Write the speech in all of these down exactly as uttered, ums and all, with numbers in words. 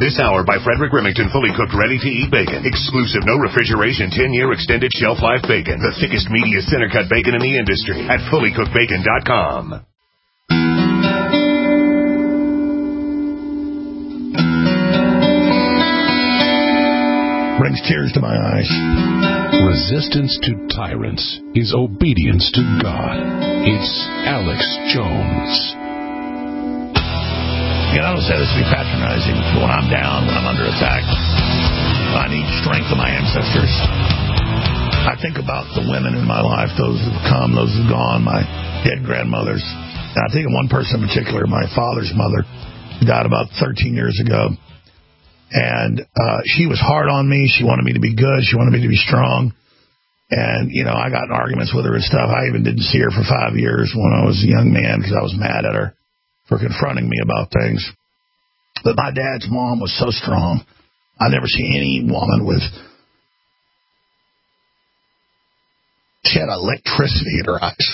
This hour by Frederick Remington, fully cooked, ready-to-eat bacon. Exclusive, no refrigeration, ten-year extended shelf life bacon. The thickest, meatiest, center-cut bacon in the industry at fully cooked bacon dot com. Brings tears to my eyes. Resistance to tyrants is obedience to God. It's Alex Jones. You know, I don't say this to be patronizing, but when I'm down, when I'm under attack, I need strength of my ancestors. I think about the women in my life, those who've come, those who've gone, my dead grandmothers. And I think of one person in particular, my father's mother, who died about thirteen years ago. And uh, she was hard on me. She wanted me to be good. She wanted me to be strong. And, you know, I got in arguments with her and stuff. I even didn't see her for five years when I was a young man because I was mad at her for confronting me about things. But my dad's mom was so strong. I never seen any woman with... She had electricity in her eyes.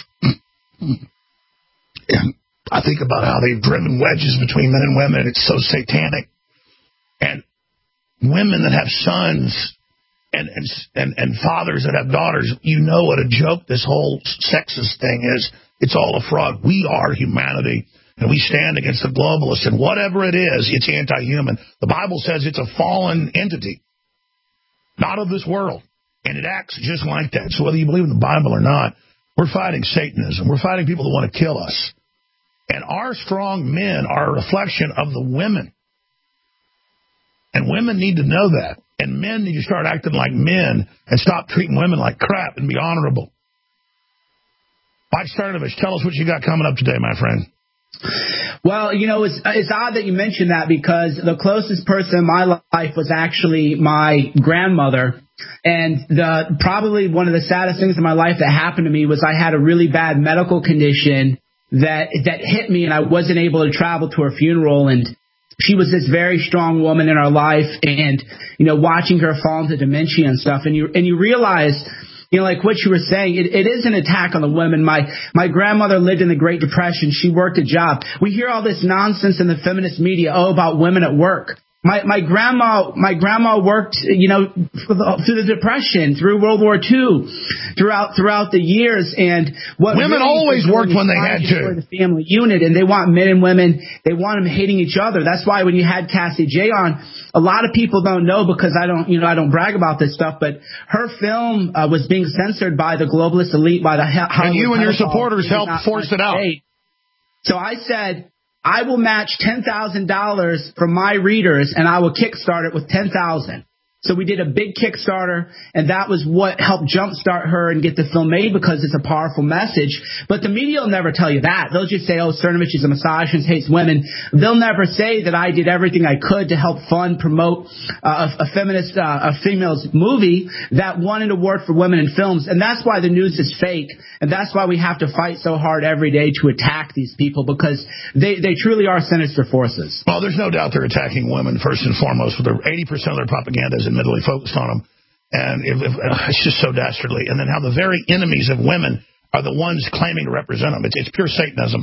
And I think about how they've driven wedges between men and women. It's so satanic. And women that have sons and, and and and fathers that have daughters, you know what a joke this whole sexist thing is. It's all a fraud. We are humanity, and we stand against the globalists. And whatever it is, it's anti-human. The Bible says it's a fallen entity, not of this world, and it acts just like that. So whether you believe in the Bible or not, we're fighting Satanism. We're fighting people that want to kill us. And our strong men are a reflection of the women. And women need to know that. And men need to start acting like men and stop treating women like crap and be honorable. Mike Cernovich, tell us what you got coming up today, my friend. Well, you know, it's, it's odd that you mentioned that because the closest person in my life was actually my grandmother. And the probably one of the saddest things in my life that happened to me was I had a really bad medical condition that that hit me, and I wasn't able to travel to her funeral. And she was this very strong woman in our life, and, you know, watching her fall into dementia and stuff. And you and you realize, you know, like what you were saying, it, it is an attack on the women. My my grandmother lived in the Great Depression. She worked a job. We hear all this nonsense in the feminist media, oh, about women at work. My my grandma my grandma worked, you know, through the Depression, through World War Two, throughout throughout the years. And what women really always worked when they had to. The family unit, and they want men and women. They want them hating each other. That's why when you had Cassie J on, a lot of people don't know because I don't, you know, I don't brag about this stuff. But her film uh, was being censored by the globalist elite, by the Hollywood. And you and your supporters helped force it out. So I said, I will match ten thousand dollars from my readers, and I will kickstart it with ten thousand dollars. So we did a big Kickstarter, and that was what helped jumpstart her and get the film made because it's a powerful message. But the media will never tell you that. They'll just say, oh, Cernovich is a misogynist, hates women. They'll never say that I did everything I could to help fund, promote uh, a, a feminist, uh, a female's movie that won an award for women in films. And that's why the news is fake. And that's why we have to fight so hard every day to attack these people, because they, they truly are sinister forces. Well, there's no doubt they're attacking women first and foremost. With their eighty percent of their propaganda is admittedly focused on them. And if, if, uh, it's just so dastardly. And then how the very enemies of women are the ones claiming to represent them. It's, it's pure Satanism.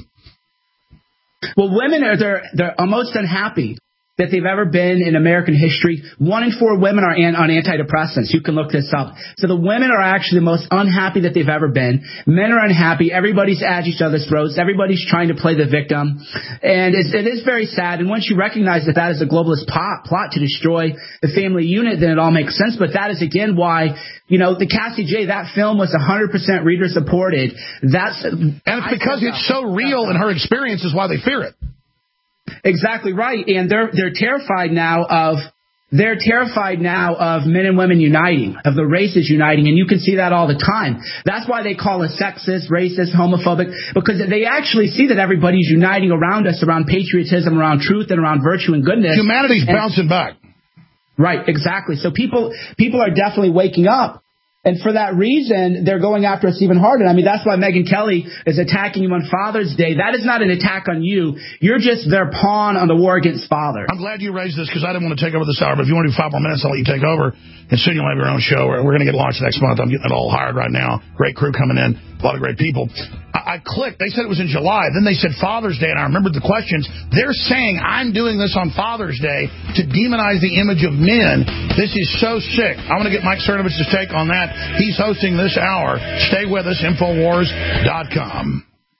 Well, women are they're, they're most unhappy that they've ever been in American history. One in four women are an, on antidepressants. You can look this up. So the women are actually the most unhappy that they've ever been. Men are unhappy. Everybody's at each other's throats. Everybody's trying to play the victim. And it's, it is very sad. And once you recognize that that is a globalist plot, plot to destroy the family unit, then it all makes sense. But that is, again, why, you know, the Cassie J, that film was one hundred percent reader supported. That's And it's because it's so real in her experience is why they fear it. Exactly right. And they're they're terrified now of they're terrified now of men and women uniting, of the races uniting, and you can see that all the time. That's why they call us sexist, racist, homophobic, because they actually see that everybody's uniting around us, around patriotism, around truth, and around virtue and goodness. Humanity's and, bouncing back. Right, exactly. So people people are definitely waking up. And for that reason, they're going after us even harder. I mean, that's why Megyn Kelly is attacking you on Father's Day. That is not an attack on you. You're just their pawn on the war against father. I'm glad you raised this because I didn't want to take over this hour. But if you want to do five more minutes, I'll let you take over. And soon you'll have your own show. We're going to get launched next month. I'm getting it all hired right now. Great crew coming in. a lot of great people. I, I clicked. They said it was in July. Then they said Father's Day, and I remembered the questions. They're saying I'm doing this on Father's Day to demonize the image of men. This is so sick. I want to get Mike Cernovich's take on that. He's hosting this hour. Stay with us, Infowars dot com.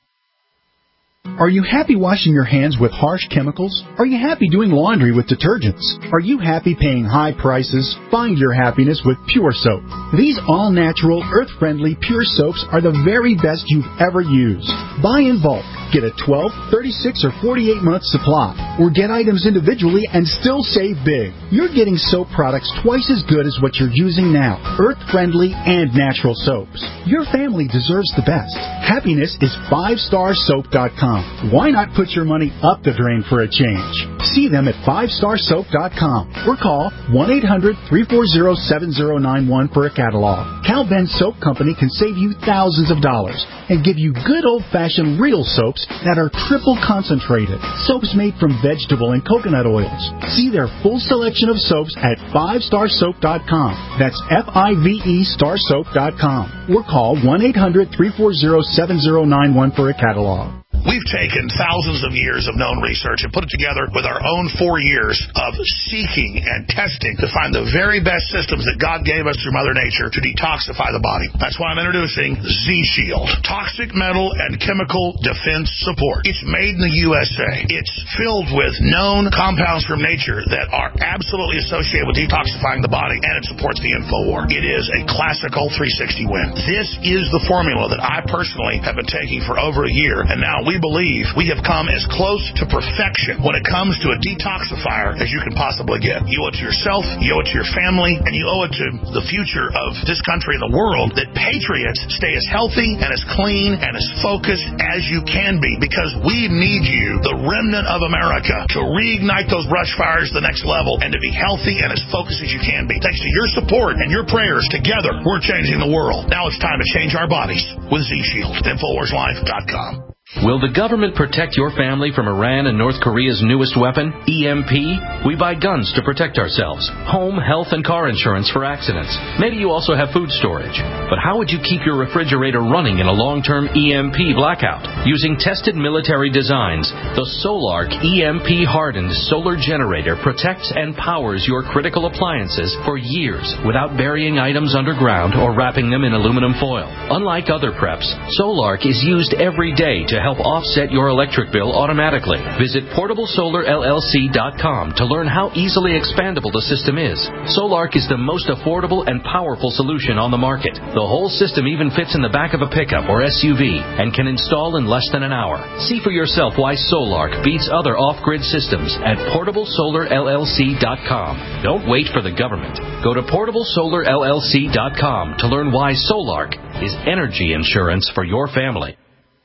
Are you happy washing your hands with harsh chemicals? Are you happy doing laundry with detergents? Are you happy paying high prices? Find your happiness with Pure Soap. These all-natural, earth-friendly Pure Soaps are the very best you've ever used. Buy in bulk. Get a twelve, thirty-six, or forty-eight month supply. Or get items individually and still save big. You're getting soap products twice as good as what you're using now. Earth-friendly and natural soaps. Your family deserves the best. Happiness is five star soap dot com. Why not put your money up the drain for a change? See them at five star soap dot com or call one eight hundred, three four zero, seven zero nine one for a catalog. Cal Ben Soap Company can save you thousands of dollars and give you good old-fashioned real soaps that are triple concentrated. Soaps made from vegetable and coconut oils. See their full selection of soaps at five star soap dot com. That's F I V E star soap dot com. Or call one eight hundred, three four zero, seven zero nine one for a catalog. We've taken thousands of years of known research and put it together with our own four years of seeking and testing to find the very best systems that God gave us through Mother Nature to detoxify the body. That's why I'm introducing Z-Shield, toxic metal and chemical defense support. It's made in the U S A. It's filled with known compounds from nature that are absolutely associated with detoxifying the body, and it supports the InfoWar. It is a classical three sixty win. This is the formula that I personally have been taking for over a year, and now we believe we have come as close to perfection when it comes to a detoxifier as you can possibly get. You owe it to yourself, you owe it to your family, and you owe it to the future of this country and the world that patriots stay as healthy and as clean and as focused as you can be, because we need you, the remnant of America, to reignite those brush fires to the next level and to be healthy and as focused as you can be. Thanks to your support and your prayers, together we're changing the world. Now it's time to change our bodies with Z-Shield. Infowars Life dot com. Will the government protect your family from Iran and North Korea's newest weapon, E M P? We buy guns to protect ourselves, home, health, and car insurance for accidents. Maybe you also have food storage. But how would you keep your refrigerator running in a long-term E M P blackout? Using tested military designs, the Solark E M P-hardened solar generator protects and powers your critical appliances for years without burying items underground or wrapping them in aluminum foil. Unlike other preps, Solark is used every day to help offset your electric bill automatically. Visit portable solar L L C dot com to learn how easily expandable the system is. Solark is the most affordable and powerful solution on the market. The whole system even fits in the back of a pickup or S U V and can install in less than an hour. See for yourself why Solark beats other off-grid systems at portable solar L L C dot com. Don't wait for the government. Go to portable solar L L C dot com to learn why Solark is energy insurance for your family.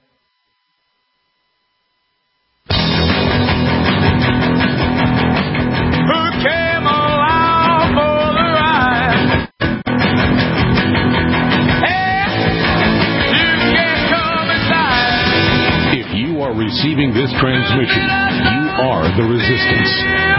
Receiving this transmission, you are the resistance.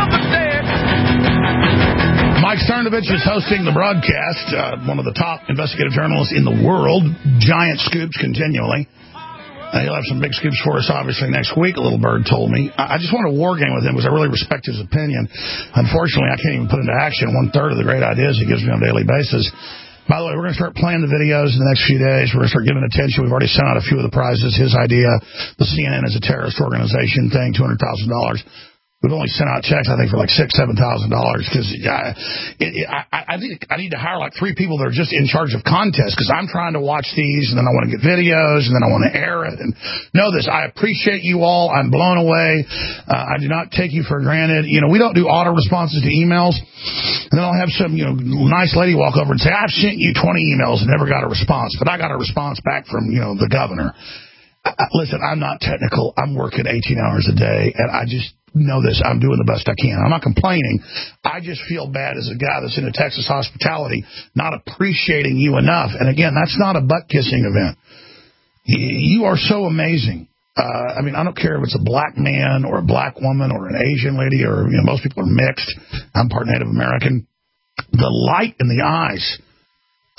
Mike Cernovich is hosting the broadcast, uh, one of the top investigative journalists in the world, giant scoops continually. Uh, he'll have some big scoops for us, obviously, next week, a little bird told me. I, I just want to war game with him because I really respect his opinion. Unfortunately, I can't even put into action one-third of the great ideas he gives me on a daily basis. By the way, we're going to start playing the videos in the next few days. We're going to start giving attention. We've already sent out a few of the prizes. His idea, the C N N is a terrorist organization thing, two hundred thousand dollars. We've only sent out checks, I think, for like six, seven thousand dollars because I, I, I think I need to hire like three people that are just in charge of contests because I'm trying to watch these and then I want to get videos and then I want to air it. And know this, I appreciate you all. I'm blown away. Uh, I do not take you for granted. You know, we don't do auto responses to emails. And then I'll have some, you know, nice lady walk over and say, I've sent you twenty emails and never got a response, but I got a response back from, you know, the governor. I, listen, I'm not technical. I'm working eighteen hours a day, and I just know this. I'm doing the best I can. I'm not complaining. I just feel bad as a guy that's into Texas hospitality, not appreciating you enough. And again, that's not a butt-kissing event. You are so amazing. Uh, I mean, I don't care if it's a black man or a black woman or an Asian lady or, you know, most people are mixed. I'm part Native American. The light in the eyes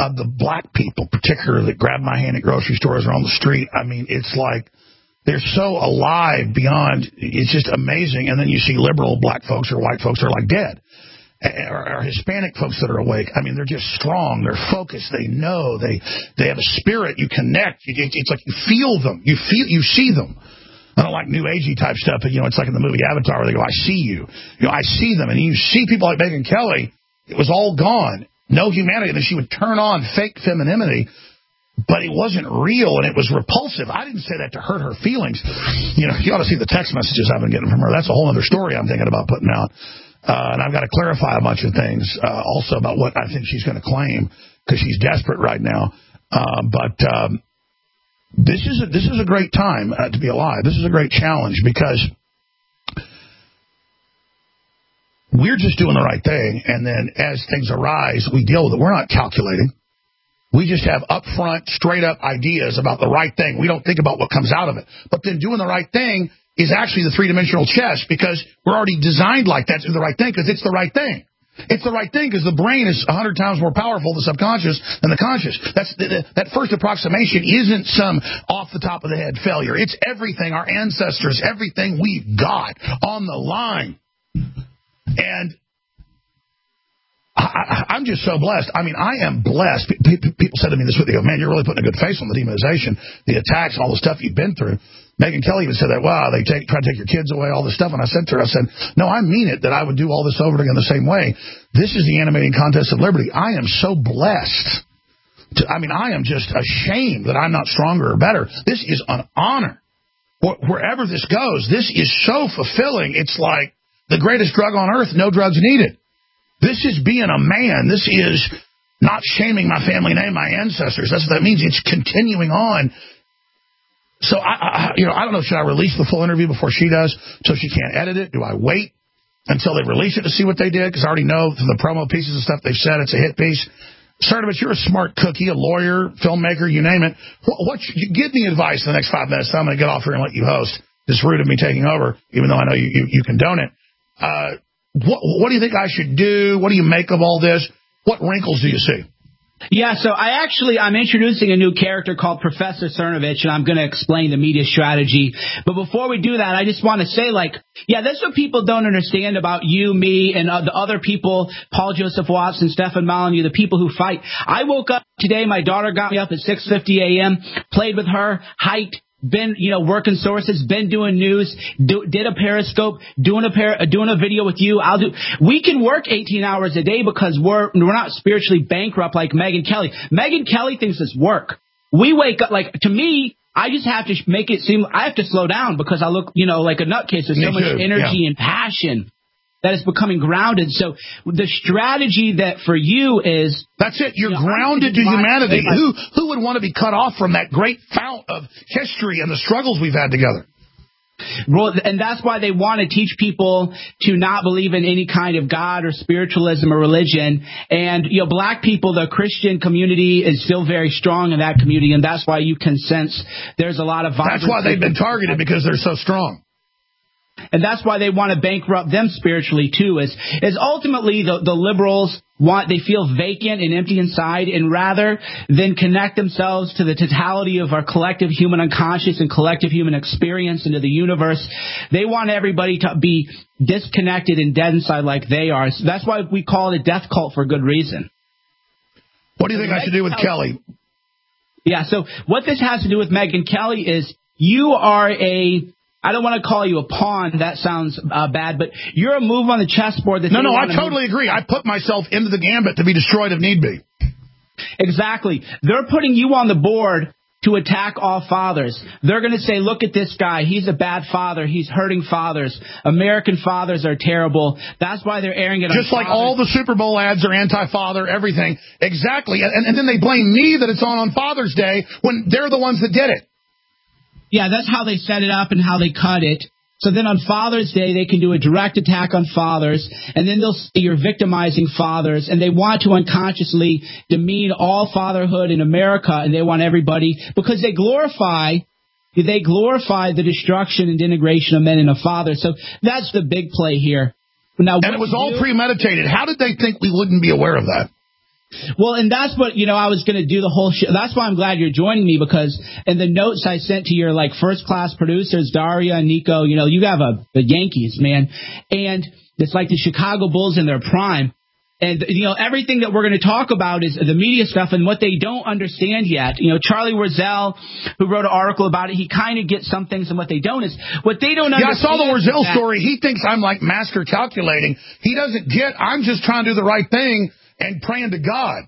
of the black people, particularly that grab my hand at grocery stores or on the street. I mean, it's like they're so alive beyond, it's just amazing. And then you see liberal black folks or white folks are like dead. Or, or Hispanic folks that are awake. I mean, they're just strong. They're focused. They know. They they have a spirit. You connect. It, it's like you feel them. You feel. You see them. I don't like new agey type stuff. But you know, it's like in the movie Avatar where they go, "I see you." You know, I see them, and you see people like Megyn Kelly. It was all gone. No humanity. And then she would turn on fake femininity. But it wasn't real, and it was repulsive. I didn't say that to hurt her feelings. You know, you ought to see the text messages I've been getting from her. That's a whole other story I'm thinking about putting out. Uh, and I've got to clarify a bunch of things uh, also about what I think she's going to claim because she's desperate right now. Uh, but um, this is a, this is a great time uh, to be alive. This is a great challenge because we're just doing the right thing, and then as things arise, we deal with it. We're not calculating. We just have upfront, straight-up ideas about the right thing. We don't think about what comes out of it. But then doing the right thing is actually the three-dimensional chess because we're already designed like that to do the right thing because it's the right thing. It's the right thing because the brain is a hundred times more powerful, the subconscious, than the conscious. That's the, the, that first approximation isn't some off-the-top-of-the-head failure. It's everything, our ancestors, everything we've got on the line. And I, I'm just so blessed. I mean, I am blessed. People said to me this week, they go, man, you're really putting a good face on the demonization, the attacks, and all the stuff you've been through. Megyn Kelly even said that, wow, they take, try to take your kids away, all this stuff. And I said to her, I said, no, I mean it, that I would do all this over again the same way. This is the animating contest of liberty. I am so blessed. To, I mean, I am just ashamed that I'm not stronger or better. This is an honor. Wherever this goes, this is so fulfilling. It's like the greatest drug on earth, no drugs needed. This is being a man. This is not shaming my family name, my ancestors. That's what that means. It's continuing on. So, I, I, you know, I don't know, should I release the full interview before she does so she can't edit it? Do I wait until they release it to see what they did? Because I already know from the promo pieces and stuff they've said it's a hit piece. Cernovich, you're a smart cookie, a lawyer, filmmaker, you name it. What, what you, give me advice in the next five minutes. I'm going to get off here and let you host. It's rude of me taking over, even though I know you, you, you condone it. Uh, what, what do you think I should do? What do you make of all this? What wrinkles do you see? Yeah, so I actually, I'm introducing a new character called Professor Cernovich, and I'm going to explain the media strategy. But before we do that, I just want to say, like, yeah, that's what people don't understand about you, me, and uh, the other people, Paul Joseph Watson, Stefan Molyneux, the people who fight. I woke up today, my daughter got me up at six fifty a.m., played with her, hiked, been, you know, working sources, been doing news, do, did a Periscope, doing a par, doing a video with you. I'll do. We can work eighteen hours a day because we're we're not spiritually bankrupt like Megyn Kelly. Megyn Kelly thinks it's work. We wake up, like, to me, I just have to make it seem I have to slow down because I look, you know, like a nutcase. There's so much energy yeah. and passion that is becoming grounded. So the strategy that for you is... That's it. You're you know, grounded to humanity. Who who would want to be cut off from that great fount of history and the struggles we've had together? Well, and that's why they want to teach people to not believe in any kind of God or spiritualism or religion. And, you know, black people, the Christian community is still very strong in that community, and that's why you can sense there's a lot of violence. That's why they've been targeted, because they're so strong. And that's why they want to bankrupt them spiritually, too, is, is ultimately the, the liberals want, they feel vacant and empty inside, and rather than connect themselves to the totality of our collective human unconscious and collective human experience into the universe, they want everybody to be disconnected and dead inside like they are. So that's why we call it a death cult for good reason. What do you think I should do with Kelly? Yeah, so what this has to do with Megyn Kelly is you are a... I don't want to call you a pawn. That sounds uh, bad, but you're a move on the chessboard. That no, no, I to totally move. agree. I put myself into the gambit to be destroyed if need be. Exactly. They're putting you on the board to attack all fathers. They're going to say, look at this guy. He's a bad father. He's hurting fathers. American fathers are terrible. That's why they're airing it on Just like fathers. all the Super Bowl ads are anti-father, everything. Exactly. And, and then they blame me that it's on on Father's Day when they're the ones that did it. Yeah, that's how they set it up and how they cut it. So then on Father's Day, they can do a direct attack on fathers, and then they'll say you're victimizing fathers, and they want to unconsciously demean all fatherhood in America, and they want everybody, because they glorify they glorify the destruction and denigration of men and of fathers. So that's the big play here. Now, and it was all do, premeditated. How did they think we wouldn't be aware of that? Well, and that's what, you know, I was going to do the whole show. That's why I'm glad you're joining me, because in the notes I sent to your, like, first-class producers, Daria and Nico, you know, you have a, the Yankees, man. And it's like the Chicago Bulls in their prime. And, you know, everything that we're going to talk about is the media stuff, and what they don't understand yet. You know, Charlie Warzel, who wrote an article about it, he kind of gets some things, and what they don't is what they don't understand. Yeah, I saw the Warzel story. He thinks I'm like master calculating. He doesn't get, I'm just trying to do the right thing and praying to God.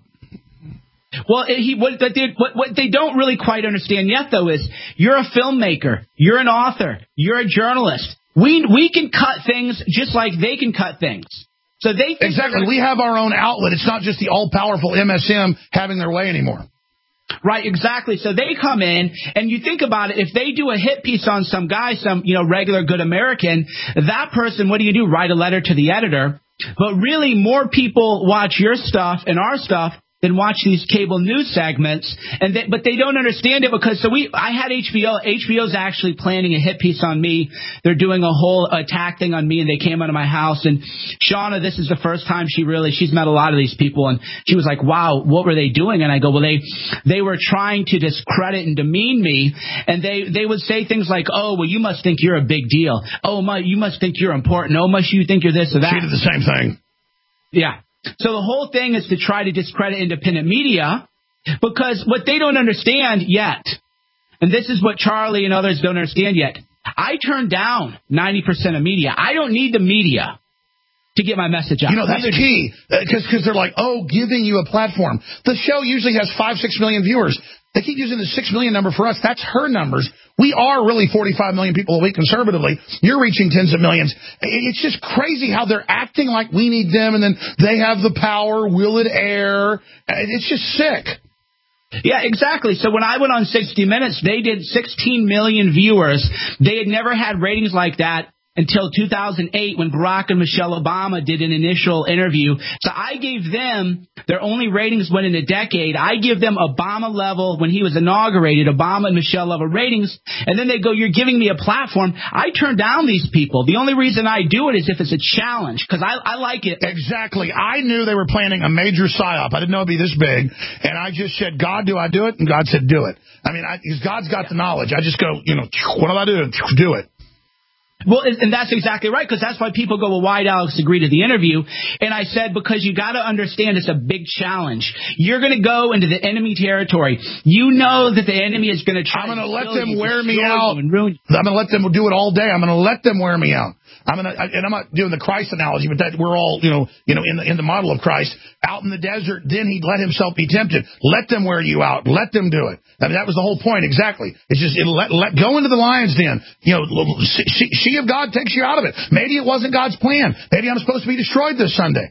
Well, he what they, what what they don't really quite understand yet, though, is you're a filmmaker, you're an author, you're a journalist. We we can cut things just like they can cut things. So they exactly. We have our own outlet. It's not just the all-powerful M S M having their way anymore. Right, exactly. So they come in, and you think about it, if they do a hit piece on some guy, some, you know, regular good American, that person, what do you do? Write a letter to the editor. But really, more people watch your stuff and our stuff than watch these cable news segments, and they, but they don't understand it, because so we I had H B O. H B O's actually planning a hit piece on me. They're doing a whole attack thing on me, and they came out of my house. And Shauna, this is the first time she really she's met a lot of these people, and she was like, "Wow, what were they doing?" And I go, "Well, they they were trying to discredit and demean me, and they they would say things like, oh, well, you must think you're a big deal. Oh, my, you must think you're important. Oh, must you think you're this or that." She did the same thing. Yeah. So the whole thing is to try to discredit independent media, because what they don't understand yet, and this is what Charlie and others don't understand yet, I turn down ninety percent of media. I don't need the media to get my message out. You know, that's key, because uh, they're like, oh, giving you a platform. The show usually has five, six million viewers. They keep using the six million number for us. That's her numbers. We are really forty-five million people a week conservatively. You're reaching tens of millions. It's just crazy how they're acting like we need them, and then they have the power. Will it air? It's just sick. Yeah, exactly. So when I went on sixty minutes, they did sixteen million viewers. They had never had ratings like that until two thousand eight, when Barack and Michelle Obama did an initial interview. So I gave them, their only ratings went in a decade. I give them Obama level, when he was inaugurated, Obama and Michelle level ratings. And then they go, you're giving me a platform. I turn down these people. The only reason I do it is if it's a challenge, because I, I like it. Exactly. I knew they were planning a major psyop. I didn't know it'd be this big. And I just said, God, do I do it? And God said, do it. I mean, I, because God's got the knowledge. I just go, you know, what do I do? Do it. Well, and that's exactly right, because that's why people go, well, why did Alex agree to the interview? And I said, because you got to understand it's a big challenge. You're going to go into the enemy territory. You know that the enemy is going to try I'm going to let to them you, wear me out. And ruin you. I'm going to let them do it all day. I'm going to let them wear me out. I'm gonna, and I'm not doing the Christ analogy, but that we're all, you know, you know, in the in the model of Christ, out in the desert. Then he let himself be tempted. Let them wear you out. Let them do it. I mean, that was the whole point. Exactly. It's just it let let go into the lion's den. You know, she, she of God takes you out of it. Maybe it wasn't God's plan. Maybe I'm supposed to be destroyed this Sunday.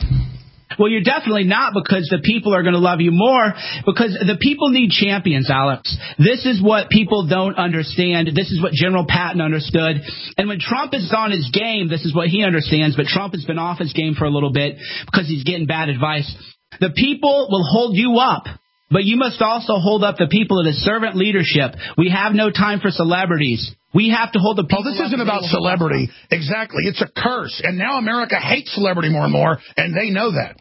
Well, you're definitely not, because the people are going to love you more, because the people need champions, Alex. This is what people don't understand. This is what General Patton understood. And when Trump is on his game, this is what he understands, but Trump has been off his game for a little bit because he's getting bad advice. The people will hold you up, but you must also hold up the people of the servant leadership. We have no time for celebrities. We have to hold the people. Oh, this isn't about celebrity. Exactly. It's a curse. And now America hates celebrity more and more, and they know that.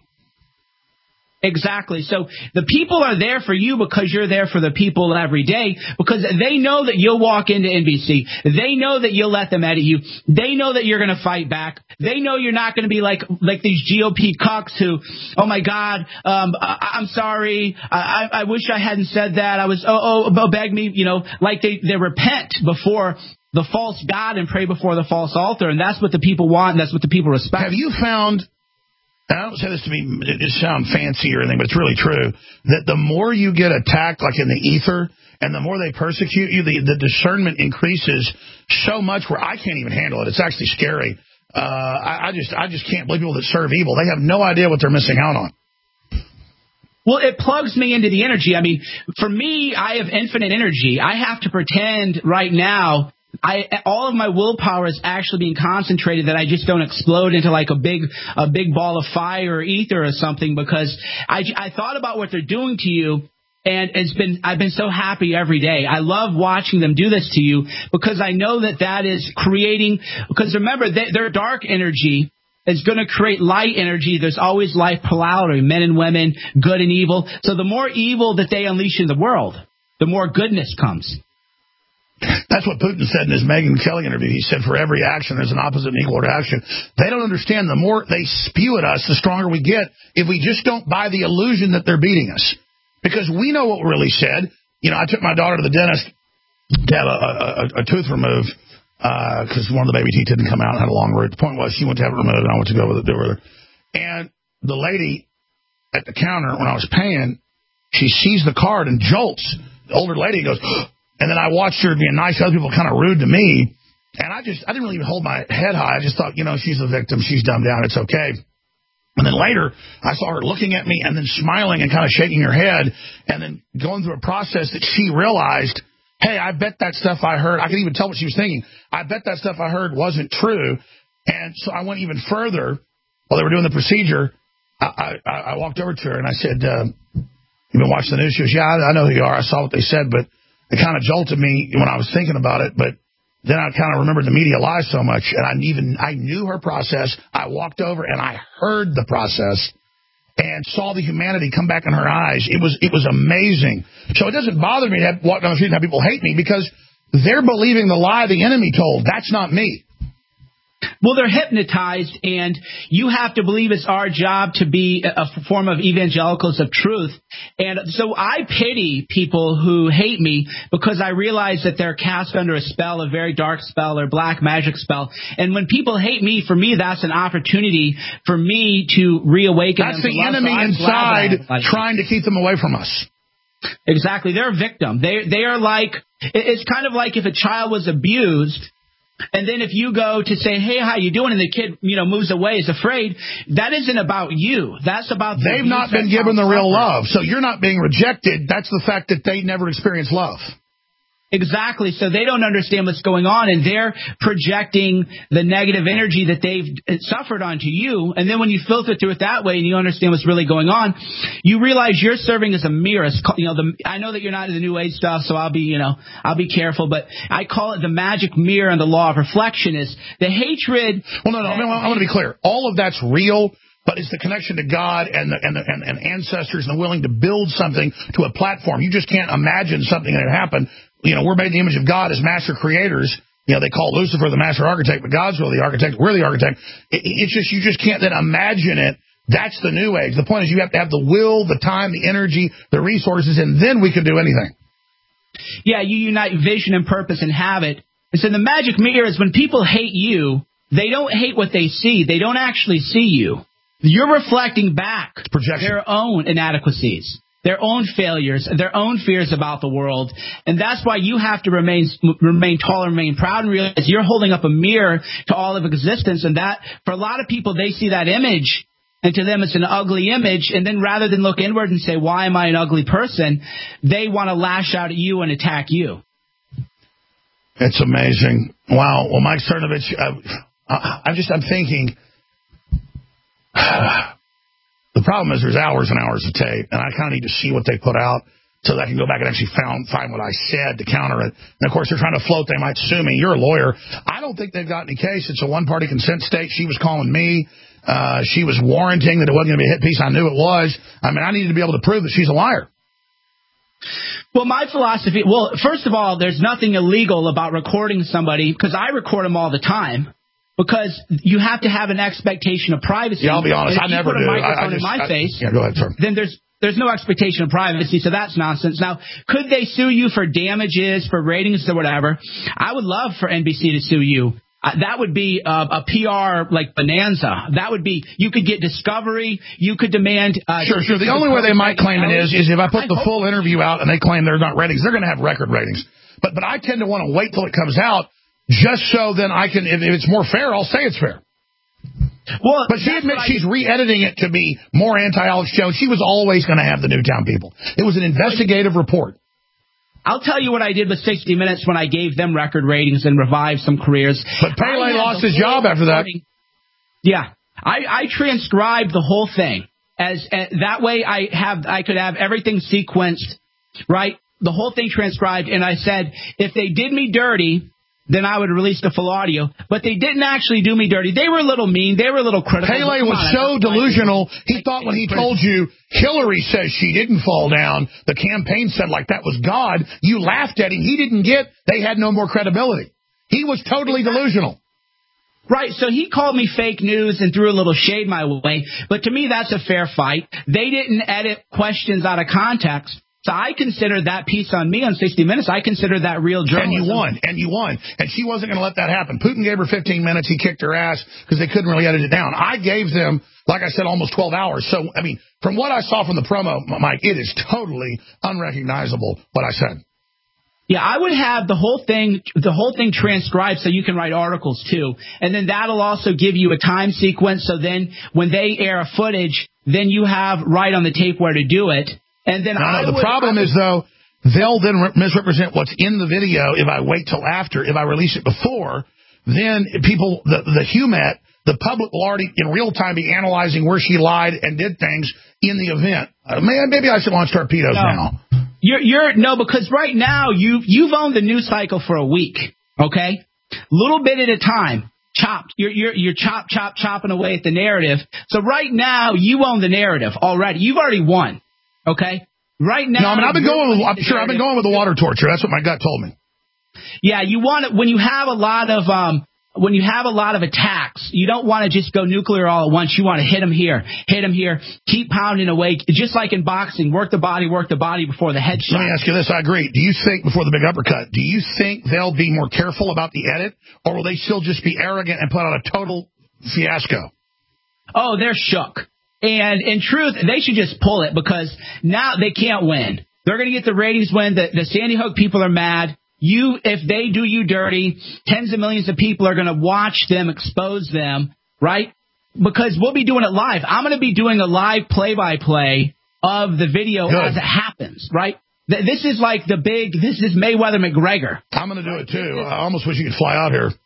Exactly. So the people are there for you because you're there for the people every day, because they know that you'll walk into N B C. They know that you'll let them edit you. They know that you're going to fight back. They know you're not going to be like like these G O P cucks who, oh, my God, um, I, I'm sorry. I, I wish I hadn't said that. I was, oh, oh, beg me, you know, like they, they repent before the false God and pray before the false altar. And that's what the people want, and that's what the people respect. Have you found... I don't say this to be it sound fancy or anything, but it's really true, that the more you get attacked, like in the ether, and the more they persecute you, the, the discernment increases so much where I can't even handle it. It's actually scary. Uh, I, I just I just can't believe people that serve evil. They have no idea what they're missing out on. Well, it plugs me into the energy. I mean, for me, I have infinite energy. I have to pretend right now I, all of my willpower is actually being concentrated that I just don't explode into like a big, a big ball of fire or ether or something, because I, I thought about what they're doing to you, and it's been, I've been so happy every day. I love watching them do this to you, because I know that that is creating, because remember, they, their dark energy is going to create light energy. There's always life polarity, men and women, good and evil. So the more evil that they unleash in the world, the more goodness comes. That's what Putin said in his Megyn Kelly interview. He said, for every action, there's an opposite and equal reaction. They don't understand. The more they spew at us, the stronger we get if we just don't buy the illusion that they're beating us. Because we know what really said. You know, I took my daughter to the dentist to have a, a, a tooth removed because uh, one of the baby teeth didn't come out and had a long root. The point was she went to have it removed, and I went to go with it, do with her. And the lady at the counter, when I was paying, she sees the card and jolts. The older lady goes... And then I watched her being nice. Other people kind of rude to me. And I just, I didn't really even hold my head high. I just thought, you know, she's a victim. She's dumbed down. It's okay. And then later, I saw her looking at me and then smiling and kind of shaking her head and then going through a process that she realized, hey, I bet that stuff I heard, I could even tell what she was thinking. I bet that stuff I heard wasn't true. And so I went even further. While they were doing the procedure, I, I, I walked over to her and I said, uh, you've been watching the news? She goes, yeah, I, I know who you are. I saw what they said, but it kind of jolted me when I was thinking about it, but then I kind of remembered the media lies so much, and I even I knew her process. I walked over and I heard the process and saw the humanity come back in her eyes. It was it was amazing. So it doesn't bother me to have, walk down the street and have people hate me because they're believing the lie the enemy told. That's not me. Well, they're hypnotized, and you have to believe it's our job to be a form of evangelicals of truth. And so I pity people who hate me because I realize that they're cast under a spell, a very dark spell or black magic spell. And when people hate me, for me, that's an opportunity for me to reawaken them. That's the enemy inside trying to keep them away from us. Exactly. They're a victim. They, they are like, it's kind of like if a child was abused. And then if you go to say, hey, how you doing? And the kid, you know, moves away, is afraid. That isn't about you. That's about the They've not been given the real love. So you're not being rejected. That's the fact that they never experienced love. Exactly. So they don't understand what's going on, and they're projecting the negative energy that they've suffered onto you. And then when you filter through it that way and you understand what's really going on, you realize you're serving as a mirror. You know, the, I know that you're not into the New Age stuff, so I'll be, you know, I'll be careful. But I call it the magic mirror and the law of reflection. Is the hatred. Well, no, no. I, mean, I want to be clear. All of that's real. But it's the connection to God and the, and, the, and, and ancestors and the willing to build something to a platform. You just can't imagine something that happened. You know, we're made in the image of God as master creators. You know, they call Lucifer the master architect, but God's really the architect. We're the architect. It, it's just, you just can't then imagine it. That's the New Age. The point is you have to have the will, the time, the energy, the resources, and then we can do anything. Yeah, you unite vision and purpose and habit. And so the magic mirror is when people hate you, they don't hate what they see. They don't actually see you. You're reflecting back their own inadequacies, their own failures, their own fears about the world. And that's why you have to remain remain tall and remain proud and realize you're holding up a mirror to all of existence. And that, for a lot of people, they see that image, and to them it's an ugly image. And then rather than look inward and say, why am I an ugly person, they want to lash out at you and attack you. It's amazing. Wow. Well, Mike Cernovich, uh, I'm just, I'm thinking... The problem is there's hours and hours of tape, and I kind of need to see what they put out so that I can go back and actually found, find what I said to counter it. And, of course, they're trying to float. They might sue me. You're a lawyer. I don't think they've got any case. It's a one-party consent state. She was calling me. Uh, she was warranting that it wasn't going to be a hit piece. I knew it was. I mean, I needed to be able to prove that she's a liar. Well, my philosophy, well, first of all, there's nothing illegal about recording somebody because I record them all the time. Because you have to have an expectation of privacy. Yeah, I'll be honest, I never do. If you put a microphone I, I just, in my I, face, yeah, go ahead, sir. Then there's there's no expectation of privacy, so that's nonsense. Now, could they sue you for damages, for ratings, or whatever? I would love for N B C to sue you. Uh, that would be uh, a P R like bonanza. That would be, you could get Discovery. You could demand. Uh, sure, sure. The only way they might claim it is is if I put I the full interview out and they claim they're not ratings, they're going to have record ratings. But but I tend to want to wait till it comes out just so then I can, if, if it's more fair, I'll say it's fair. Well, but she admits she's re-editing it to be more anti-Alex Jones. She was always going to have the Newtown people. It was an investigative report. I'll tell you what I did with sixty minutes when I gave them record ratings and revived some careers. But Pele lost his job after that. Yeah. I, I transcribed the whole thing. as uh, that way I have I could have everything sequenced, right? The whole thing transcribed. And I said, if they did me dirty, then I would release the full audio. But they didn't actually do me dirty. They were a little mean. They were a little critical. Pele was so delusional, he thought when he told you Hillary says she didn't fall down, the campaign said like that was God, you laughed at him. He didn't get, they had no more credibility. He was totally delusional. Right, so he called me fake news and threw a little shade my way, but to me that's a fair fight. They didn't edit questions out of context, so I consider that piece on me on sixty minutes, I consider that real journalism. And you won, and you won, and she wasn't going to let that happen. Putin gave her fifteen minutes, he kicked her ass because they couldn't really edit it down. I gave them, like I said, almost twelve hours, so, I mean, from what I saw from the promo, Mike, it is totally unrecognizable what I said. Yeah, I would have the whole thing, the whole thing transcribed so you can write articles too. And then that'll also give you a time sequence. So then when they air footage, then you have right on the tape where to do it. And then no, I no, the would, problem I would, is though, they'll then re- misrepresent what's in the video if I wait till after. If I release it before, then people, the, the Humet, the public will already in real time be analyzing where she lied and did things in the event. Uh, man, maybe I should launch torpedoes no. now. You're, you're, no, because right now you, you've owned the news cycle for a week, okay? Little bit at a time. Chopped. You're, you're, you're chop, chop, chopping away at the narrative. So right now you own the narrative already. You've already won, okay? Right now. No, I mean, I've been going with, I'm sure I've been going with the water torture. That's what my gut told me. Yeah, you want it when you have a lot of, um, when you have a lot of attacks, you don't want to just go nuclear all at once. You want to hit them here, hit them here, keep pounding away, just like in boxing. Work the body, work the body before the headshot. Let me ask you this. I agree. Do you think, before the big uppercut, do you think they'll be more careful about the edit, or will they still just be arrogant and put out a total fiasco? Oh, they're shook. And in truth, they should just pull it because now they can't win. They're going to get the ratings win. The, the Sandy Hook people are mad. You, if they do you dirty, tens of millions of people are going to watch them, expose them, right? Because we'll be doing it live. I'm going to be doing a live play-by-play of the video Good. As it happens, right? This is like the big, this is Mayweather-McGregor. I'm going to do it, too. I almost wish you could fly out here.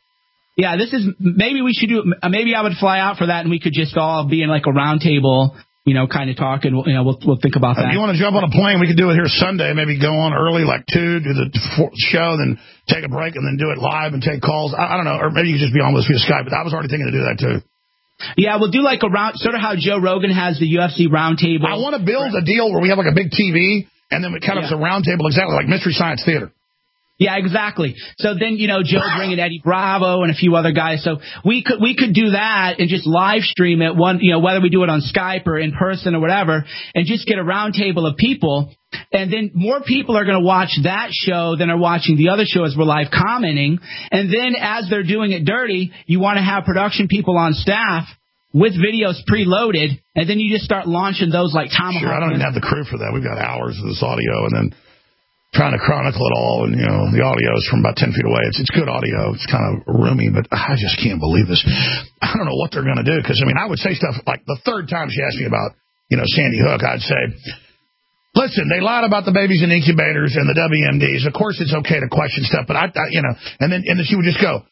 Yeah, this is, maybe we should do, maybe I would fly out for that and we could just all be in like a round table, you know, kind of talk, and we'll, you know, we'll, we'll think about that. If you want to jump on a plane, we could do it here Sunday. Maybe go on early, like two, do the show, then take a break, and then do it live and take calls. I, I don't know, or maybe you could just be on with us via Skype. But I was already thinking to do that too. Yeah, we'll do like a round, sort of how Joe Rogan has the U F C roundtable. I want to build a deal where we have like a big T V, and then it kind of yeah. is a roundtable, exactly like Mystery Science Theater. Yeah, exactly. So then, you know, Joe bringing Eddie Bravo and a few other guys. So we could we could do that and just live stream it, one, you know, whether we do it on Skype or in person or whatever, and just get a round table of people. And then more people are going to watch that show than are watching the other show as we're live commenting. And then as they're doing it dirty, you want to have production people on staff with videos preloaded, and then you just start launching those like Tomahawk. Sure, I don't even have the crew for that. We've got hours of this audio, and then trying to chronicle it all, and, you know, the audio is from about ten feet away. It's it's good audio. It's kind of roomy, but I just can't believe this. I don't know what they're going to do, because, I mean, I would say stuff like the third time she asked me about, you know, Sandy Hook, I'd say, listen, they lied about the babies in incubators and the W M Ds. Of course it's okay to question stuff, but I, I you know, and then and then she would just go,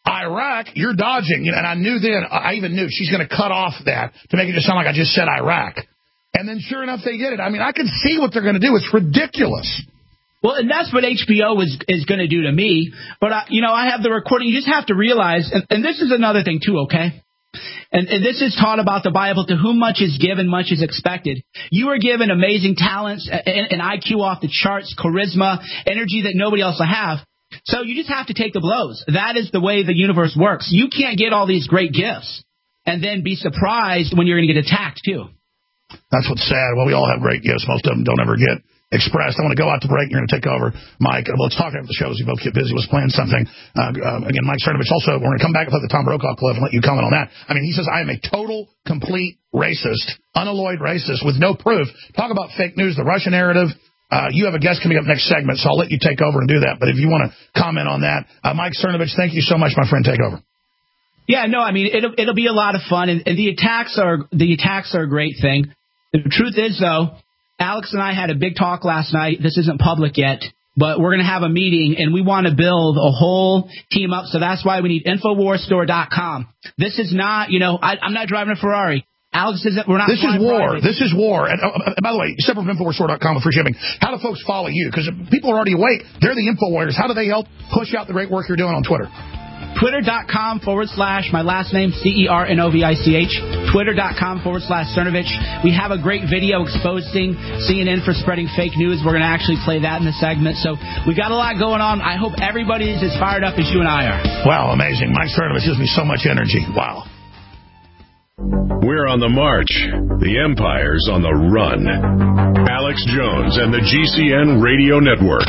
Iraq, you're dodging. You know, and I knew then, I even knew she's going to cut off that to make it just sound like I just said Iraq. And then sure enough, they did it. I mean, I can see what they're going to do. It's ridiculous. Well, and that's what H B O is is going to do to me. But, I, you know, I have the recording. You just have to realize, and, and this is another thing, too, okay? And, and this is taught about the Bible, to whom much is given, much is expected. You are given amazing talents, and, and I Q off the charts, charisma, energy that nobody else will have. So you just have to take the blows. That is the way the universe works. You can't get all these great gifts and then be surprised when you're going to get attacked, too. That's what's sad. Well, we all have great gifts. Most of them don't ever get expressed. I want to go out to break. You're going to take over, Mike. Well, let's talk after the show as we both get busy. Let's plan something. Uh, uh, again, Mike Cernovich. Also, we're going to come back and play the Tom Brokaw clip and let you comment on that. I mean, he says, I am a total, complete racist, unalloyed racist with no proof. Talk about fake news, the Russia narrative. Uh, you have a guest coming up next segment, so I'll let you take over and do that. But if you want to comment on that, uh, Mike Cernovich, thank you so much, my friend. Take over. Yeah, no, I mean, it'll, it'll be a lot of fun, and, and the attacks are the attacks are a great thing. The truth is, though, Alex and I had a big talk last night. This isn't public yet, but we're going to have a meeting, and we want to build a whole team up. So that's why we need Infowars Store dot com. This is not, you know, I, I'm not driving a Ferrari. Alex, isn't, we're not. This is war. private. This is war. And, uh, by the way, separate from Infowars Store dot com with free shipping. How do folks follow you? Because people are already awake. They're the Info Warriors. How do they help push out the great work you're doing on Twitter? Twitter.com forward slash my last name, C E R N O V I C H. Twitter.com forward slash Cernovich. We have a great video exposing C N N for spreading fake news. We're going to actually play that in the segment. So we got a lot going on. I hope everybody is as fired up as you and I are. Wow, amazing. Mike Cernovich gives me so much energy. Wow. We're on the march. The Empire's on the run. Alex Jones and the G C N Radio Network.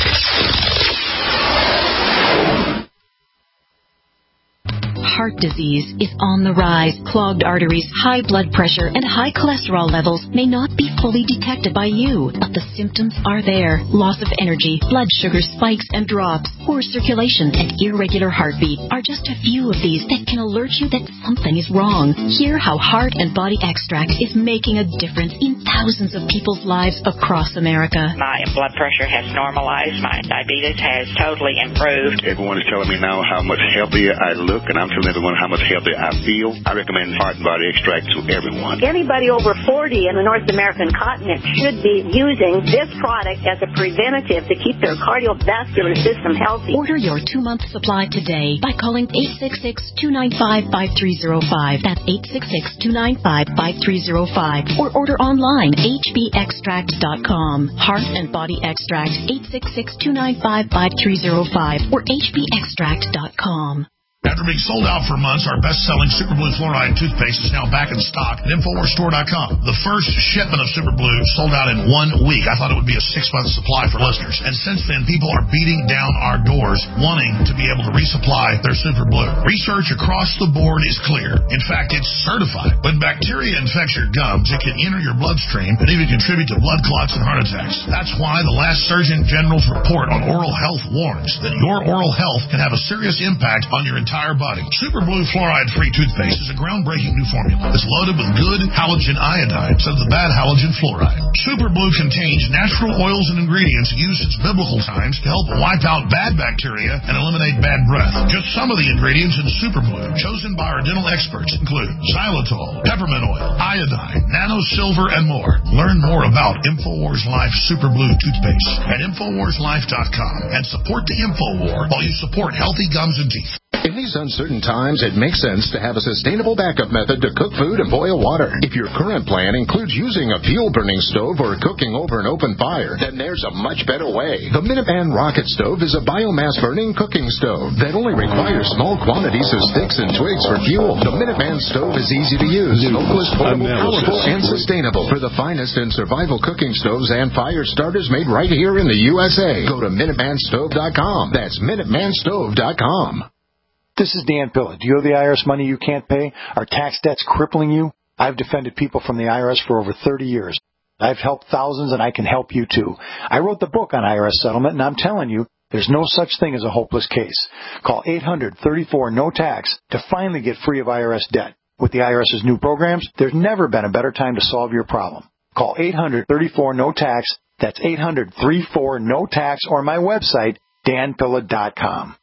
Heart disease is on the rise. Clogged arteries, high blood pressure, and high cholesterol levels may not be fully detected by you, but the symptoms are there. Loss of energy, blood sugar spikes and drops, poor circulation, and irregular heartbeat are just a few of these that can alert you that something is wrong. Hear how Heart and Body Extract is making a difference in thousands of people's lives across America. My blood pressure has normalized. My diabetes has totally improved. Everyone is telling me now how much healthier I look, and I'm telling everyone how much healthier I feel. I recommend Heart and Body Extract to everyone. Anybody over forty in the North American continent should be using this product as a preventative to keep their cardiovascular system healthy. Order your two-month supply today by calling eight six six, two nine five, five three zero five. That's eight six six, two nine five, five three zero five. Or order online, h b extract dot com. Heart and Body Extract, eight six six, two nine five, five three zero five or h b extract dot com. After being sold out for months, our best-selling Super Blue Fluoride toothpaste is now back in stock at Infowars Store dot com. The first shipment of Super Blue sold out in one week. I thought it would be a six-month supply for listeners. And since then, people are beating down our doors wanting to be able to resupply their Super Blue. Research across the board is clear. In fact, it's certified. When bacteria infects your gums, it can enter your bloodstream and even contribute to blood clots and heart attacks. That's why the last Surgeon General's report on oral health warns that your oral health can have a serious impact on your entire entire body. Super Blue Fluoride-Free toothpaste is a groundbreaking new formula. It's loaded with good halogen iodine instead of the bad halogen fluoride. Super Blue contains natural oils and ingredients used since biblical times to help wipe out bad bacteria and eliminate bad breath. Just some of the ingredients in Super Blue, chosen by our dental experts, include xylitol, peppermint oil, iodine, nano silver, and more. Learn more about InfoWars Life Super Blue toothpaste at Infowars Life dot com and support the InfoWar while you support healthy gums and teeth. In these uncertain times, it makes sense to have a sustainable backup method to cook food and boil water. If your current plan includes using a fuel-burning stove or cooking over an open fire, then there's a much better way. The Minuteman Rocket Stove is a biomass-burning cooking stove that only requires small quantities of sticks and twigs for fuel. The Minuteman Stove is easy to use, smokeless, portable, powerful, and sustainable. For the finest in survival cooking stoves and fire starters made right here in the U S A, go to Minuteman Stove dot com. That's Minuteman Stove dot com. This is Dan Pilla. Do you owe the I R S money you can't pay? Are tax debts crippling you? I've defended people from the I R S for over thirty years. I've helped thousands, and I can help you too. I wrote the book on I R S settlement, and I'm telling you, there's no such thing as a hopeless case. Call eight hundred, thirty-four, no tax to finally get free of I R S debt. With the IRS's new programs, there's never been a better time to solve your problem. Call eight hundred, thirty-four, no tax. That's eight hundred, thirty-four, no tax, or my website, dan pilla dot com.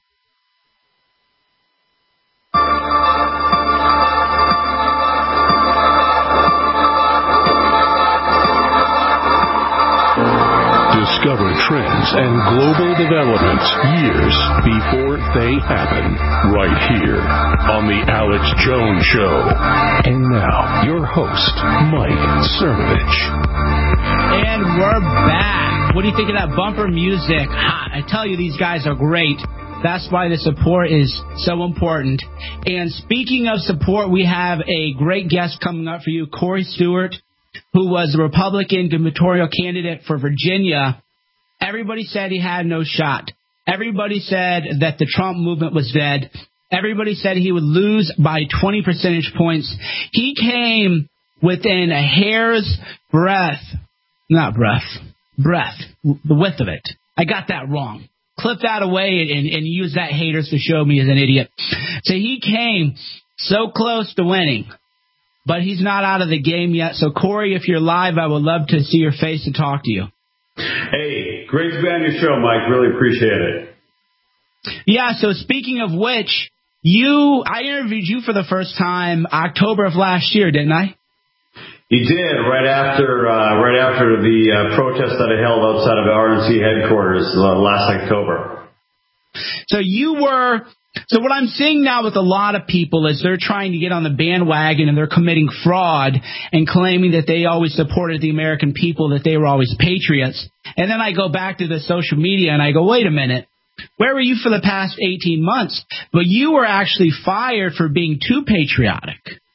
Discover trends and global developments years before they happen, right here on The Alex Jones Show. And now, your host, Mike Cernovich. And we're back. What do you think of that bumper music? Hot. I tell you, these guys are great. That's why the support is so important. And speaking of support, we have a great guest coming up for you, Corey Stewart, who was the Republican gubernatorial candidate for Virginia. Everybody said he had no shot. Everybody said that the Trump movement was dead. Everybody said he would lose by twenty percentage points. He came within a hair's breadth, not breath, breath, the width of it. I got that wrong. Clip that away and, and use that haters to show me as an idiot. So he came so close to winning. But he's not out of the game yet. So, Corey, if you're live, I would love to see your face and talk to you. Hey, great to be on your show, Mike. Really appreciate it. Yeah, so speaking of which, you, I interviewed you for the first time October of last year, didn't I? You did, right after uh, right after the uh, protest that I held outside of R N C headquarters uh, last October. So you were... So what I'm seeing now with a lot of people is they're trying to get on the bandwagon and they're committing fraud and claiming that they always supported the American people, that they were always patriots. And then I go back to the social media and I go, wait a minute. Where were you for the past eighteen months? But you were actually fired for being too patriotic.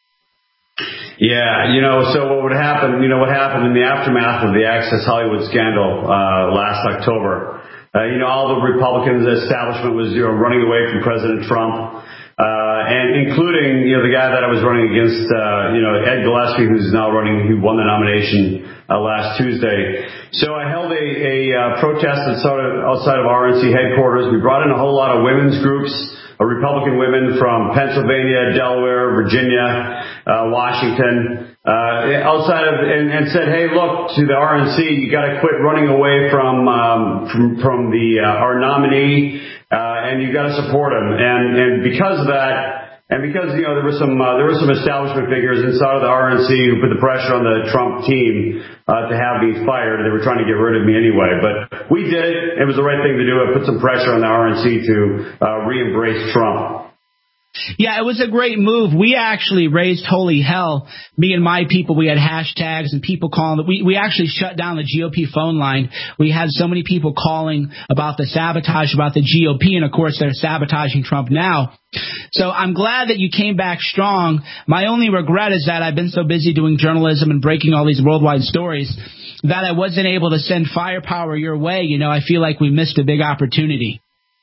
Yeah, you know, so what would happen, you know, what happened in the aftermath of the Access Hollywood scandal uh, last October, uh, you know, all the Republican establishment was, you know, running away from President Trump, uh, and including, you know, the guy that I was running against, uh, you know, Ed Gillespie, who's now running, who won the nomination uh, last Tuesday. So I held a, a uh, protest outside of, outside of R N C headquarters. We brought in a whole lot of women's groups, uh, Republican women from Pennsylvania, Delaware, Virginia, uh, Washington, uh, outside of, and, and said, hey, look, to the R N C, you got to quit running away from, um, from, from the, uh, our nominee, uh, and you got to support him. And, and because of that, and because, you know, there were some, uh, there were some establishment figures inside of the R N C who put the pressure on the Trump team, uh, to have me fired. They were trying to get rid of me anyway, but we did it. It was the right thing to do. It put some pressure on the R N C to, uh, re-embrace Trump. Yeah, it was a great move. We actually raised holy hell. Me and my people, we had hashtags and people calling. We we actually shut down the G O P phone line. We had so many people calling about the sabotage, about the G O P, and of course they're sabotaging Trump now. So I'm glad that you came back strong. My only regret is that I've been so busy doing journalism and breaking all these worldwide stories that I wasn't able to send firepower your way. You know, I feel like we missed a big opportunity.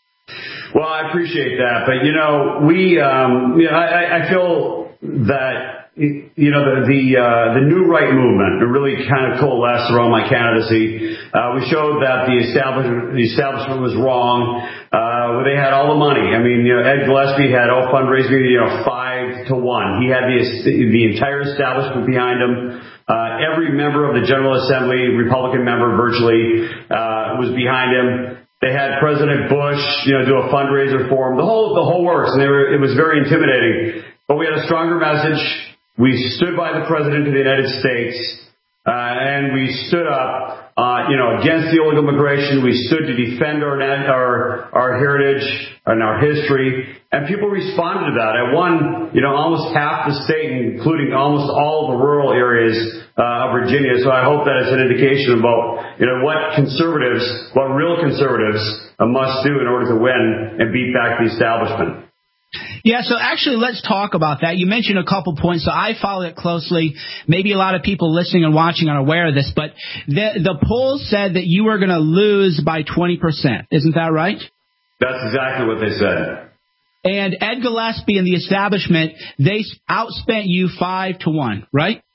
Well, I appreciate that, but you know, we, um, you know, I, I feel that, you know, the the, uh, the new right movement really kind of coalesced around my candidacy. Uh, we showed that the establishment, the establishment was wrong. Uh, they had all the money. I mean, you know, Ed Gillespie had all fundraising, you know, five to one. He had the the entire establishment behind him. Uh, every member of the General Assembly, Republican member virtually, uh, was behind him. They had President Bush, you know, do a fundraiser for him. The whole, the whole works, and they were, it was very intimidating. But we had a stronger message. We stood by the President of the United States, uh, and we stood up, uh, you know, against the illegal immigration. We stood to defend our, our, our heritage and our history, and people responded to that. I won, you know, almost half the state, including almost all the rural areas uh, of Virginia. So I hope that it's an indication about, you know, what conservatives, what real conservatives uh, must do in order to win and beat back the establishment. Yeah, so actually let's talk about that. You mentioned a couple points, so I followed it closely. Maybe a lot of people listening and watching are aware of this, but the, the polls said that you were going to lose by twenty percent. Isn't that right? That's exactly what they said. And Ed Gillespie and the establishment, they outspent you five to one, right?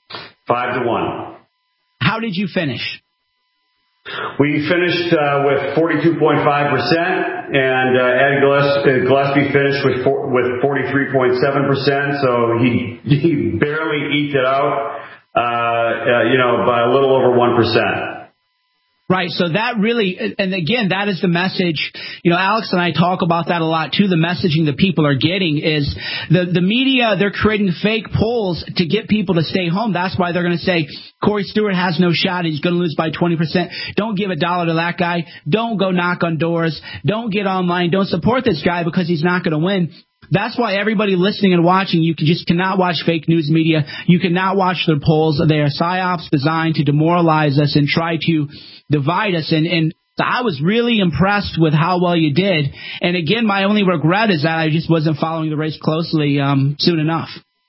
Five to one. How did you finish? We finished uh, with forty-two point five percent, and uh, Ed Gillespie finished with for, with forty-three point seven percent. So he he barely eked it out, uh, uh, you know, by a little over one percent. Right. So that really, and again, that is the message. You know, Alex and I talk about that a lot too. The messaging that people are getting is the, the media, they're creating fake polls to get people to stay home. That's why they're going to say Corey Stewart has no shot. He's going to lose by twenty percent. Don't give a dollar to that guy. Don't go knock on doors. Don't get online. Don't support this guy because he's not going to win. That's why everybody listening and watching, you can just cannot watch fake news media. You cannot watch their polls. They are psyops designed to demoralize us and try to divide us. And, and I was really impressed with how well you did. And again, my only regret is that I just wasn't following the race closely um, soon enough.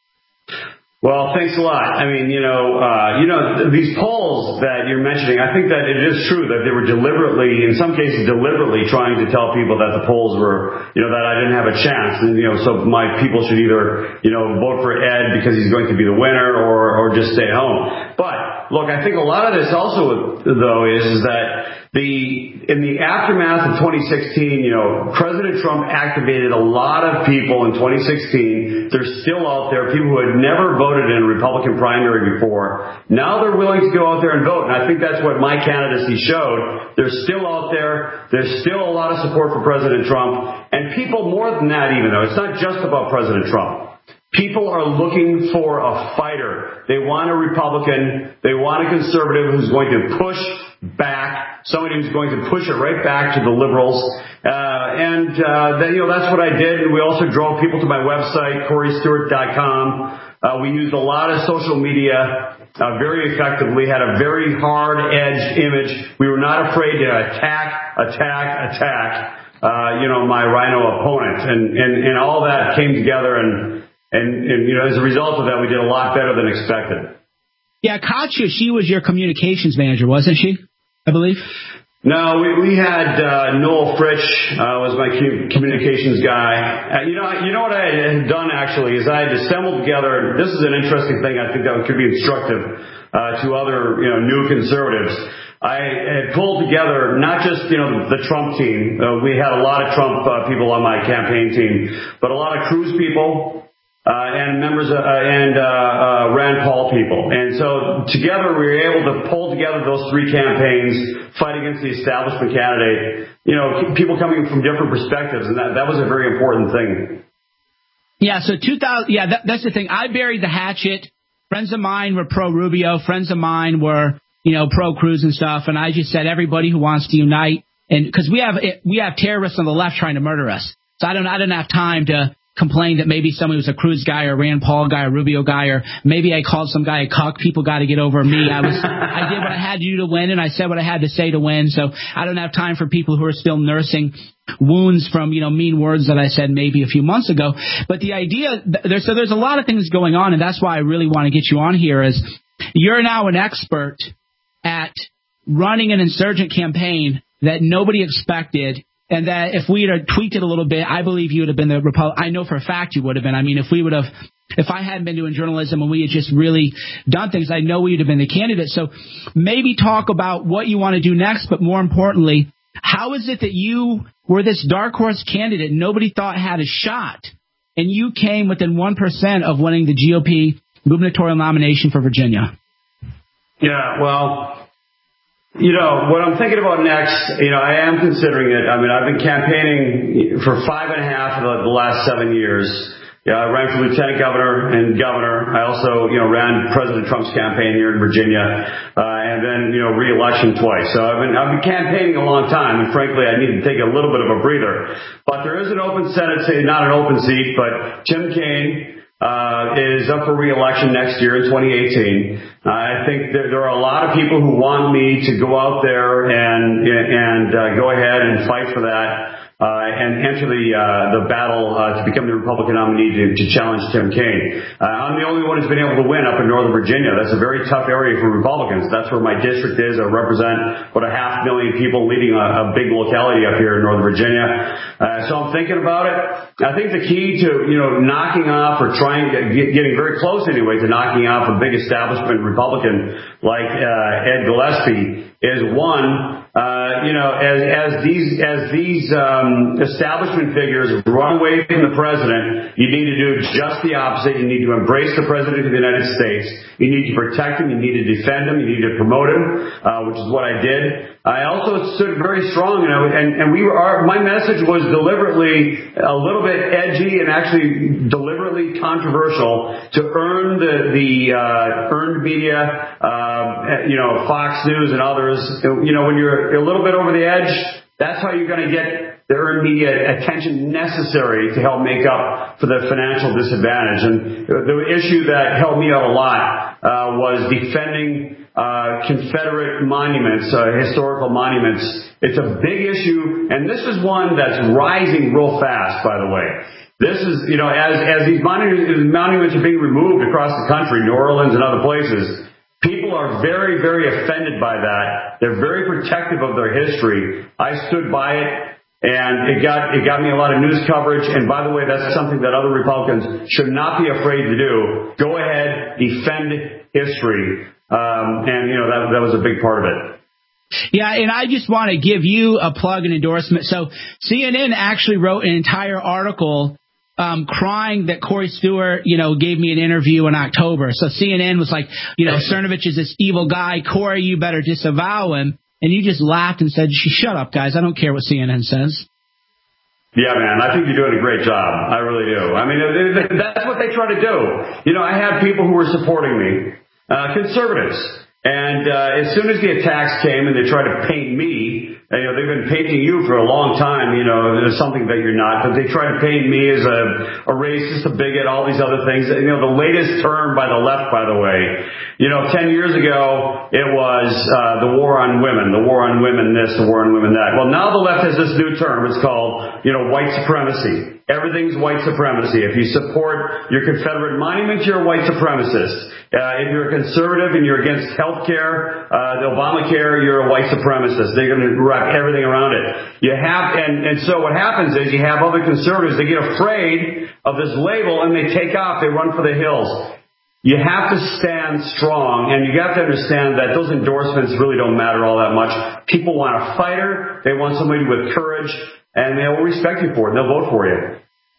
Well, thanks a lot. I mean, you know, uh, you know, th- these polls that you're mentioning, I think that it is true that they were deliberately, in some cases deliberately trying to tell people that the polls were, you know, that I didn't have a chance. And, you know, so my people should either, you know, vote for Ed because he's going to be the winner or, or just stay home. But look, I think a lot of this also, though, is, is that the, in the aftermath of twenty sixteen, you know, President Trump activated a lot of people in twenty sixteen. They're still out there, people who had never voted in a Republican primary before. Now they're willing to go out there and vote. And I think that's what my candidacy showed. They're still out there. There's still a lot of support for President Trump. And people more than that even, though. It's not just about President Trump. People are looking for a fighter. They want a Republican. They want a conservative who's going to push back, somebody who's going to push it right back to the liberals. Uh, and, uh, then, you know, that's what I did. And we also drove people to my website, Corey Stewart dot com. Uh, we used a lot of social media, uh, very effectively, had a very hard-edged image. We were not afraid to attack, attack, attack, uh, you know, my rhino opponent. And, and, and all that came together, and, and, and, you know, as a result of that, we did a lot better than expected. Yeah, Katya, she was your communications manager, wasn't she? I believe. No, we, we had uh, Noel Fritsch uh, was my communications guy. Uh, you know, you know what I had done actually is I had assembled together. This is an interesting thing. I think that could be instructive uh, to other you know new conservatives. I had pulled together not just you know the Trump team. Uh, we had a lot of Trump uh, people on my campaign team, but a lot of Cruz people. Uh, and members uh, and uh, uh, Rand Paul people. And so together we were able to pull together those three campaigns, fight against the establishment candidate, you know, people coming from different perspectives, and that, that was a very important thing. Yeah, so two thousand, yeah, that, that's the thing. I buried the hatchet. Friends of mine were pro-Rubio. Friends of mine were, you know, pro-Cruz and stuff, and I just said everybody who wants to unite, and because we have we have terrorists on the left trying to murder us. So I don't I didn't have time to complained that maybe somebody was a Cruz guy or Rand Paul guy or Rubio guy, or maybe I called some guy a cuck. People got to get over me. I was, I did what I had to do to win, and I said what I had to say to win. So I don't have time for people who are still nursing wounds from, you know, mean words that I said maybe a few months ago. But the idea, there's, so there's a lot of things going on, and that's why I really want to get you on here is you're now an expert at running an insurgent campaign that nobody expected. And that if we had tweaked it a little bit, I believe you would have been the Republican. I know for a fact you would have been. I mean, if we would have, if I hadn't been doing journalism and we had just really done things, I know we would have been the candidate. So maybe talk about what you want to do next, but more importantly, how is it that you were this dark horse candidate nobody thought had a shot, and you came within one percent of winning the G O P gubernatorial nomination for Virginia? Yeah, well, you know, what I'm thinking about next, you know, I am considering it. I mean, I've been campaigning for five and a half of the, the last seven years. Yeah, I ran for lieutenant governor and governor. I also, you know, ran President Trump's campaign here in Virginia, uh, and then, you know, re-election twice. So I've been, I've been campaigning a long time, and frankly, I need to take a little bit of a breather. But there is an open Senate seat, not an open seat, but Tim Kaine Uh, is up for re-election next year in twenty eighteen. Uh, I think there, there are a lot of people who want me to go out there and and uh, go ahead and fight for that. Uh, and enter the uh, the battle uh, to become the Republican nominee to, to challenge Tim Kaine. Uh, I'm the only one who's been able to win up in Northern Virginia. That's a very tough area for Republicans. That's where my district is. I represent about a half million people leading a, a big locality up here in Northern Virginia. Uh, so I'm thinking about it. I think the key to you know knocking off or trying get, getting very close anyway to knocking off a big establishment Republican like uh, Ed Gillespie is one. Uh, you know, as, as these, as these, um, establishment figures run away from the president, you need to do just the opposite. You need to embrace the president of the United States. You need to protect him. You need to defend him. You need to promote him, uh, which is what I did. I also stood very strong, you know, and, and we were, our, my message was deliberately a little bit edgy and actually deliberately controversial to earn the, the, uh, earned media, uh, you know, Fox News and others. You know, when you're a little bit over the edge, that's how you're going to get the earned media attention necessary to help make up for the financial disadvantage. And the issue that helped me out a lot, uh, was defending Uh, Confederate monuments, uh, historical monuments. It's a big issue, and this is one that's rising real fast, by the way. This is, you know, as, as these monuments, monuments are being removed across the country, New Orleans and other places, people are very, very offended by that. They're very protective of their history. I stood by it, and it got, it got me a lot of news coverage, and by the way, that's something that other Republicans should not be afraid to do. Go ahead, defend history. Um, and, you know, that, that was a big part of it. Yeah, and I just want to give you a plug and endorsement. So C N N actually wrote an entire article um, crying that Corey Stewart, you know, gave me an interview in October. So C N N was like, you know, Cernovich is this evil guy. Corey, you better disavow him. And you just laughed and said, shut up, guys. I don't care what C N N says. Yeah, man, I think you're doing a great job. I really do. I mean, that's what they try to do. You know, I had people who were supporting me, uh, conservatives. And uh, as soon as the attacks came and they tried to paint me, you know, they've been painting you for a long time, you know, as something that you're not, but they tried to paint me as a, a racist, a bigot, all these other things. You know, the latest term by the left, by the way, you know, ten years ago, it was uh, the war on women, the war on women this, the war on women that. Well, now the left has this new term. It's called, you know, white supremacy. Everything's white supremacy. If you support your Confederate monuments, you're a white supremacist. Uh, if you're a conservative and you're against health care, uh, the Obamacare, you're a white supremacist. They're going to wrap everything around it. You have, and, and so what happens is you have other conservatives, they get afraid of this label and they take off, they run for the hills. You have to stand strong, and you have to understand that those endorsements really don't matter all that much. People want a fighter, they want somebody with courage, and they will respect you for it, and they'll vote for you.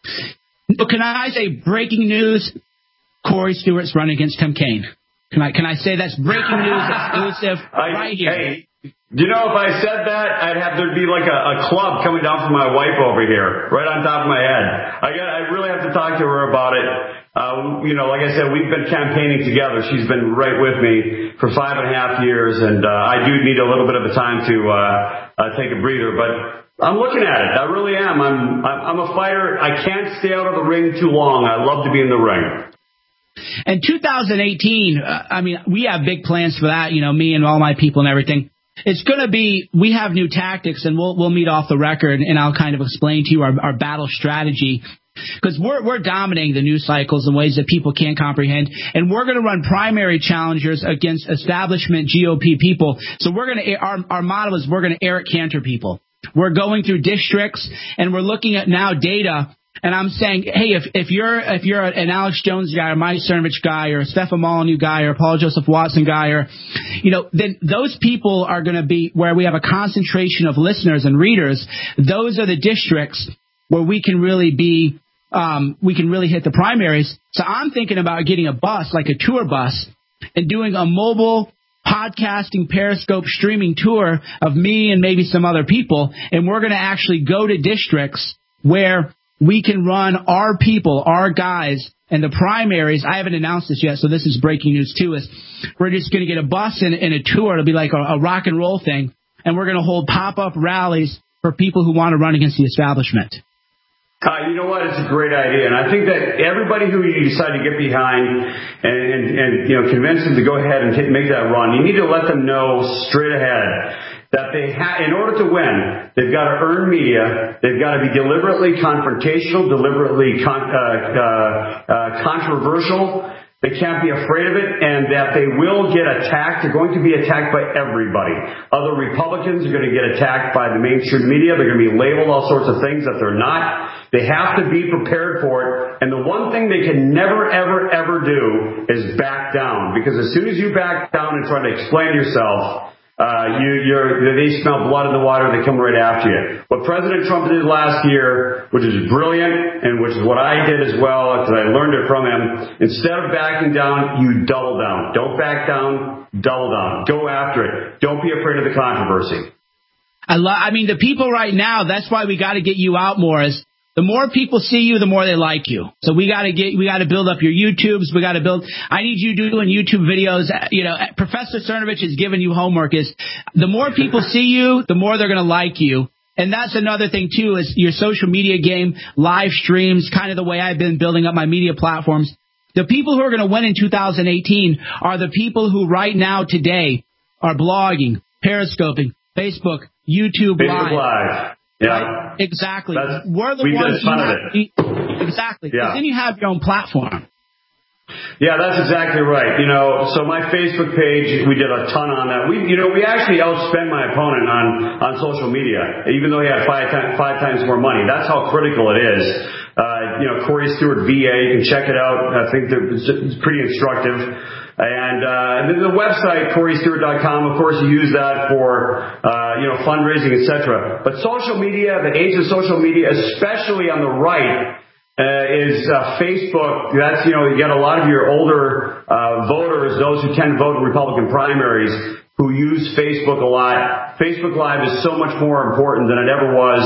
Can I say breaking news? Corey Stewart's running against Tim Kaine. Can I can I say that's breaking news exclusive right here? Hey, you know, if I said that, I'd have there'd be like a, a club coming down from my wife over here, right on top of my head. I got I really have to talk to her about it. Uh, you know, like I said, we've been campaigning together. She's been right with me for five and a half years, and uh, I do need a little bit of a time to uh, uh, take a breather, but I'm looking at it. I really am. I'm I'm a fighter. I can't stay out of the ring too long. I love to be in the ring. And two thousand eighteen, uh, I mean, we have big plans for that, you know, me and all my people and everything. It's going to be, we have new tactics, and we'll we'll meet off the record, and I'll kind of explain to you our, our battle strategy. Because we're, we're dominating the news cycles in ways that people can't comprehend. And we're going to run primary challengers against establishment G O P people. So we're going to, our, our model is we're going to Eric Cantor people. We're going through districts, and we're looking at now data. And I'm saying, hey, if, if you're if you're an Alex Jones guy or Mike Cernovich guy or a Stefan Molyneux guy or a Paul Joseph Watson guy, or, you know, then those people are going to be where we have a concentration of listeners and readers. Those are the districts where we can really be, um, we can really hit the primaries. So I'm thinking about getting a bus, like a tour bus, and doing a mobile podcasting Periscope streaming tour of me and maybe some other people. And we're going to actually go to districts where we can run our people, our guys, and the primaries. I haven't announced this yet, so this is breaking news too. Is we're just going to get a bus and, and a tour. It'll be like a, a rock and roll thing, and we're going to hold pop-up rallies for people who want to run against the establishment. Uh, you know what? It's a great idea, and I think that everybody who you decide to get behind and, and, and you know, convince them to go ahead and t- make that run, you need to let them know straight ahead that they ha- in order to win, they've got to earn media, they've got to be deliberately confrontational, deliberately con- uh, uh, uh, controversial. They can't be afraid of it, and that they will get attacked. They're going to be attacked by everybody. Other Republicans are going to get attacked by the mainstream media. They're going to be labeled all sorts of things that they're not. They have to be prepared for it. And the one thing they can never, ever, ever do is back down. Because as soon as you back down and try to explain yourself, Uh, you, you're, they smell blood in the water, they come right after you. What President Trump did last year, which is brilliant, and which is what I did as well, because I learned it from him, instead of backing down, you double down. Don't back down, double down. Go after it. Don't be afraid of the controversy. I love, I mean, the people right now, that's why we got to get you out more, is the more people see you, the more they like you. So we got to get, we got to build up your YouTubes. We got to build, I need you doing YouTube videos. You know, Professor Cernovich has given you homework, is the more people see you, the more they're going to like you. And that's another thing too, is your social media game, live streams, kind of the way I've been building up my media platforms. The people who are going to win in two thousand eighteen are the people who right now today are blogging, periscoping, Facebook, YouTube Facebook Live. Live. Yeah, right? Exactly. That's, We're the we ones did a ton who of have, it. Exactly. Yeah. Then you have your own platform. Yeah, that's exactly right. You know, so my Facebook page, we did a ton on that. We, you know, we actually outspent my opponent on, on social media, even though he had five, time, five times more money. That's how critical it is. Uh, you know, Corey Stewart V A, you can check it out. I think that it's pretty instructive. And, uh, and then the website, Corey Stewart dot com, of course, you use that for, uh, you know, fundraising, et cetera. But social media, the age of social media, especially on the right, uh, is, uh, Facebook. That's, you know, you got a lot of your older, uh, voters, those who tend to vote in Republican primaries, who use Facebook a lot. Facebook Live is so much more important than it ever was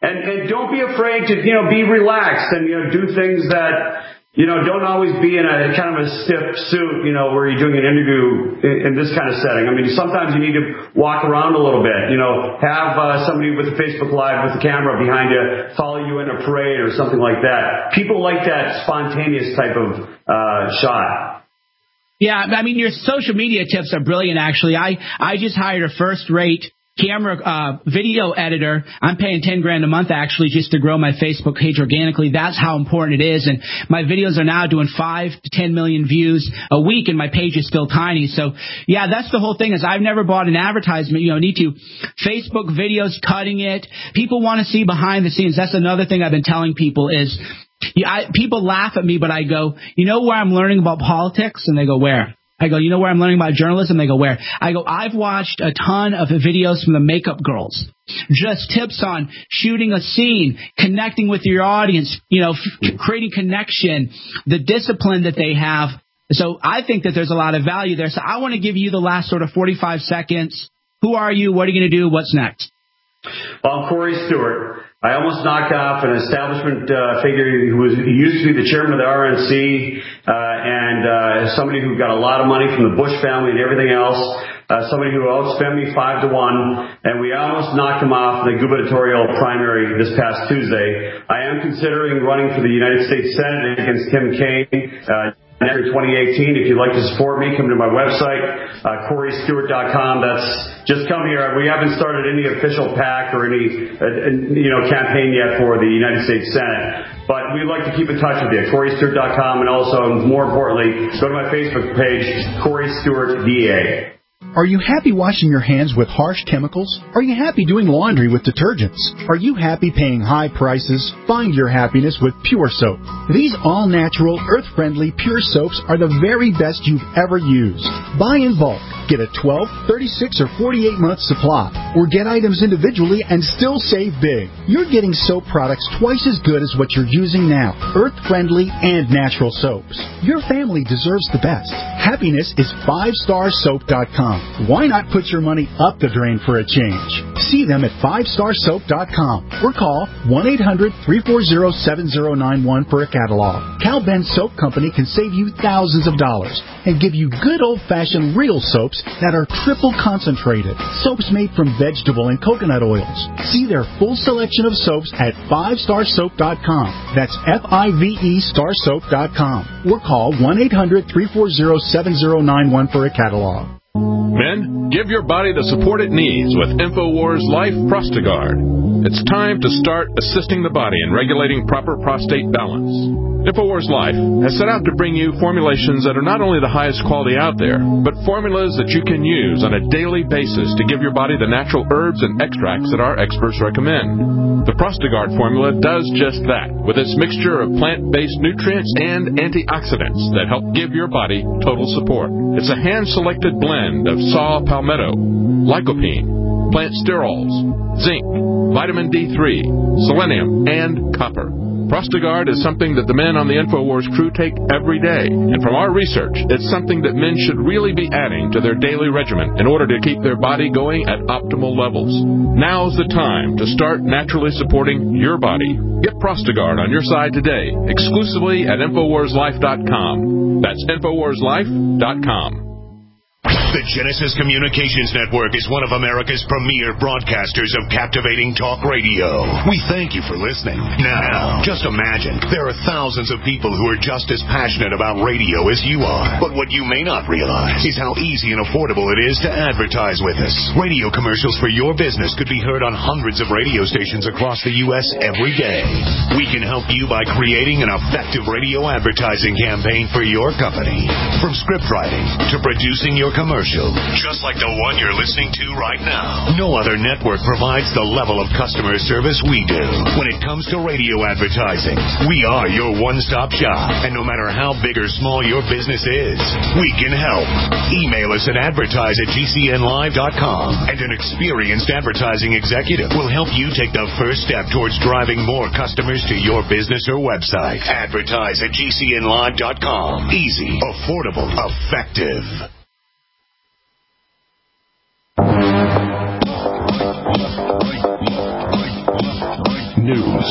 And, and don't be afraid to, you know, be relaxed and, you know, do things that, you know, don't always be in a kind of a stiff suit, you know, where you're doing an interview in, in this kind of setting. I mean, sometimes you need to walk around a little bit, you know, have uh, somebody with a Facebook Live with the camera behind you follow you in a parade or something like that. People like that spontaneous type of uh, shot. Yeah, I mean, your social media tips are brilliant, actually. I, I just hired a first-rate camera uh video editor. I'm paying ten grand a month actually just to grow my Facebook page organically. That's how important it is. And my videos are now doing five to ten million views a week, and my page is still tiny. So yeah, that's the whole thing. Is I've never bought an advertisement. You know, need to Facebook videos, cutting it. People want to see behind the scenes. That's another thing I've been telling people is. Yeah, I, people laugh at me, but I go, you know where I'm learning about politics? And they go, where? I go, you know where I'm learning about journalism? They go, where? I go, I've watched a ton of videos from the Makeup Girls. Just tips on shooting a scene, connecting with your audience, you know, f- creating connection, the discipline that they have. So I think that there's a lot of value there. So I want to give you the last sort of forty-five seconds. Who are you? What are you going to do? What's next? Well, I'm Corey Stewart. I almost knocked off an establishment uh, figure who was he used to be the chairman of the R N C uh, and uh, somebody who got a lot of money from the Bush family and everything else. Uh, somebody who outspent me five to one, and we almost knocked him off in the gubernatorial primary this past Tuesday. I am considering running for the United States Senate against Tim Kaine. Uh, In twenty eighteen, if you'd like to support me, come to my website, uh, Corey Stewart dot com. That's just come here. We haven't started any official PAC or any, uh, you know, campaign yet for the United States Senate, but we'd like to keep in touch with you. Corey Stewart dot com, and also, more importantly, go to my Facebook page, Corey Stewart D A. Are you happy washing your hands with harsh chemicals? Are you happy doing laundry with detergents? Are you happy paying high prices? Find your happiness with Pure Soap. These all-natural, earth-friendly Pure Soaps are the very best you've ever used. Buy in bulk. Get a twelve, thirty-six, or forty-eight month supply. Or get items individually and still save big. You're getting soap products twice as good as what you're using now. Earth-friendly and natural soaps. Your family deserves the best. Happiness is five star soap dot com. Why not put your money up the drain for a change? See them at five star soap dot com or call one eight hundred, three four zero, seven zero nine one for a catalog. Cal Ben Soap Company can save you thousands of dollars and give you good old-fashioned real soaps that are triple concentrated. Soaps made from vegetable and coconut oils. See their full selection of soaps at five star soap dot com. That's F I V E star soap dot com or call one eight hundred, three four zero, seven zero nine one for a catalog. Men, give your body the support it needs with InfoWars Life Prostagard. It's time to start assisting the body in regulating proper prostate balance. InfoWars Life has set out to bring you formulations that are not only the highest quality out there, but formulas that you can use on a daily basis to give your body the natural herbs and extracts that our experts recommend. The Prostagard formula does just that, with its mixture of plant-based nutrients and antioxidants that help give your body total support. It's a hand-selected blend of saw palmetto, lycopene, plant sterols, zinc, vitamin D three, selenium, and copper. Prostagard is something that the men on the InfoWars crew take every day, and from our research, it's something that men should really be adding to their daily regimen in order to keep their body going at optimal levels. Now's the time to start naturally supporting your body. Get Prostagard on your side today, exclusively at InfoWars Life dot com. That's InfoWars Life dot com. The Genesis Communications Network is one of America's premier broadcasters of captivating talk radio. We thank you for listening. Now, just imagine, there are thousands of people who are just as passionate about radio as you are. But what you may not realize is how easy and affordable it is to advertise with us. Radio commercials for your business could be heard on hundreds of radio stations across the U S every day. We can help you by creating an effective radio advertising campaign for your company. From script writing to producing your commercial, just like the one you're listening to right now. No other network provides the level of customer service we do. When it comes to radio advertising, we are your one-stop shop. And no matter how big or small your business is, we can help. Email us at advertise at G C N live dot com, and an experienced advertising executive will help you take the first step towards driving more customers to your business or website. Advertise at G C N live dot com. Easy, affordable, effective.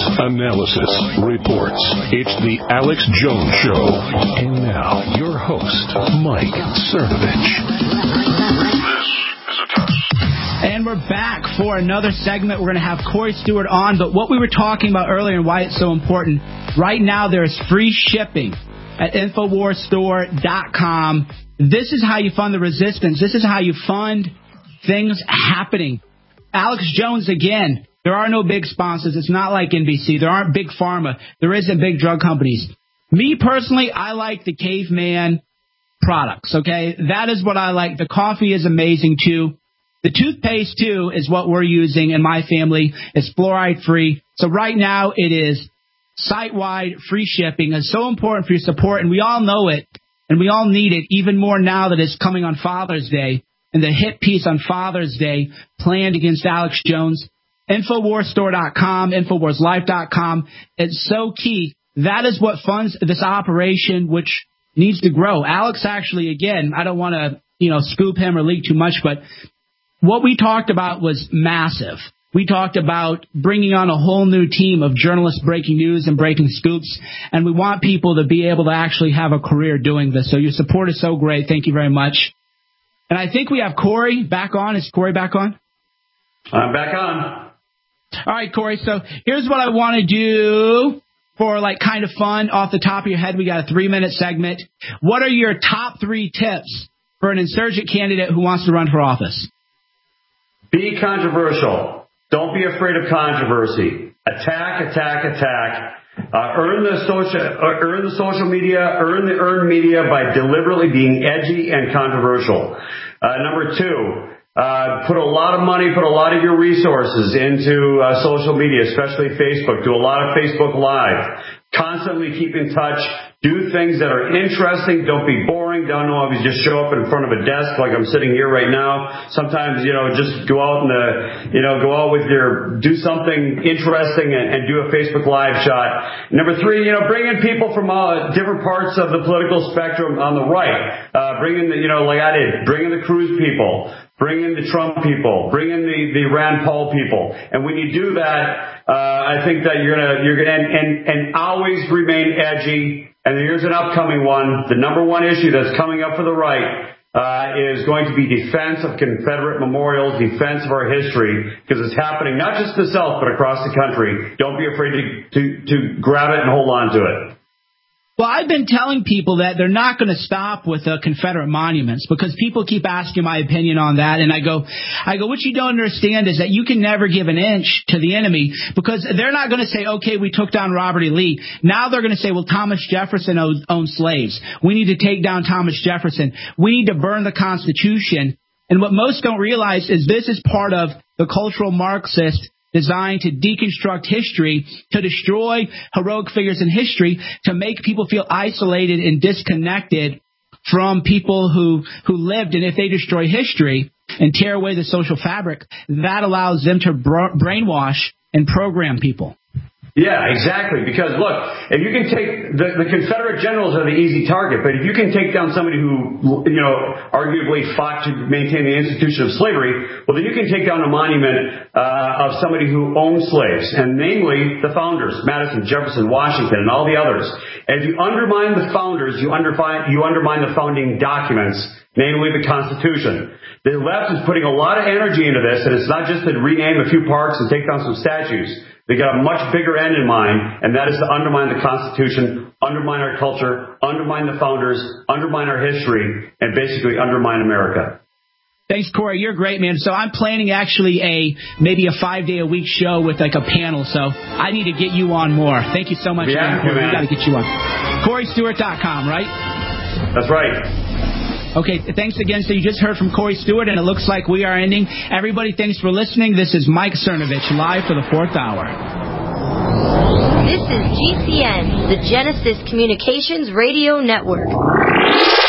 analysis, reports. It's the Alex Jones Show. And now, your host, Mike Cernovich. And we're back for another segment. We're going to have Corey Stewart on. But what we were talking about earlier and why it's so important, right now there's free shipping at Infowars Store dot com. This is how you fund the resistance. This is how you fund things happening. Alex Jones, again, there are no big sponsors. It's not like N B C. There aren't big pharma. There isn't big drug companies. Me, personally, I like the Caveman products, okay? That is what I like. The coffee is amazing, too. The toothpaste, too, is what we're using in my family. It's fluoride-free. So right now it is site-wide free shipping. It's so important for your support, and we all know it, and we all need it even more now that it's coming on Father's Day. And the hit piece on Father's Day, planned against Alex Jones, Infowars Store dot com, Infowars Life dot com. It's so key. That is what funds this operation, which needs to grow. Alex actually, again, I don't want to, you know, scoop him or leak too much, but what we talked about was massive. We talked about bringing on a whole new team of journalists breaking news and breaking scoops, and we want people to be able to actually have a career doing this. So your support is so great. Thank you very much. And I think we have Corey back on. Is Corey back on? I'm back on. All right, Corey. So here's what I want to do for like kind of fun off the top of your head. We got a three-minute segment. What are your top three tips for an insurgent candidate who wants to run for office? Be controversial. Don't be afraid of controversy. Attack, attack, attack. Uh, earn the social, uh, earn the social media, earn the earned media by deliberately being edgy and controversial. Uh, number two, uh, put a lot of money, put a lot of your resources into uh, social media, especially Facebook. Do a lot of Facebook Live. Constantly keep in touch. Do things that are interesting. Don't be boring. Don't always just show up in front of a desk like I'm sitting here right now. Sometimes, you know, just go out and, uh, you know, go out with your, do something interesting and, and do a Facebook Live shot. Number three, you know, bring in people from uh, different parts of the political spectrum on the right. Uh, bring in the, you know, like I did, bring in the Cruz people. Bring in the Trump people. Bring in the, the Rand Paul people. And when you do that, uh, I think that you're gonna, you're gonna, and, and, and always remain edgy. And here's an upcoming one. The number one issue that's coming up for the right, uh, is going to be defense of Confederate memorials, defense of our history, because it's happening not just in the South, but across the country. Don't be afraid to, to, to grab it and hold on to it. Well, I've been telling people that they're not going to stop with uh, Confederate monuments because people keep asking my opinion on that. And I go, I go, what you don't understand is that you can never give an inch to the enemy because they're not going to say, okay, we took down Robert E. Lee. Now they're going to say, well, Thomas Jefferson owned, owned slaves. We need to take down Thomas Jefferson. We need to burn the Constitution. And what most don't realize is this is part of the cultural Marxist designed to deconstruct history, to destroy heroic figures in history, to make people feel isolated and disconnected from people who, who lived. And if they destroy history and tear away the social fabric, that allows them to bra- brainwash and program people. Yeah, exactly. Because look, if you can take the, the Confederate generals are the easy target, but if you can take down somebody who, you know, arguably fought to maintain the institution of slavery, well, then you can take down a monument uh, of somebody who owned slaves, and namely the founders, Madison, Jefferson, Washington, and all the others. And if you undermine the founders, you undermine you undermine the founding documents, namely the Constitution. The left is putting a lot of energy into this, and it's not just to rename a few parks and take down some statues. They got a much bigger end in mind, and that is to undermine the Constitution, undermine our culture, undermine the founders, undermine our history, and basically undermine America. Thanks, Corey. You're great, man. So I'm planning actually a maybe a five-day-a-week show with like a panel, so I need to get you on more. Thank you so much, yeah, man. man. We got to get you on. Corey Stewart dot com, right? That's right. Okay, thanks again. So you just heard from Corey Stewart, and it looks like we are ending. Everybody, thanks for listening. This is Mike Cernovich, live for the fourth hour. This is G C N, the Genesis Communications Radio Network.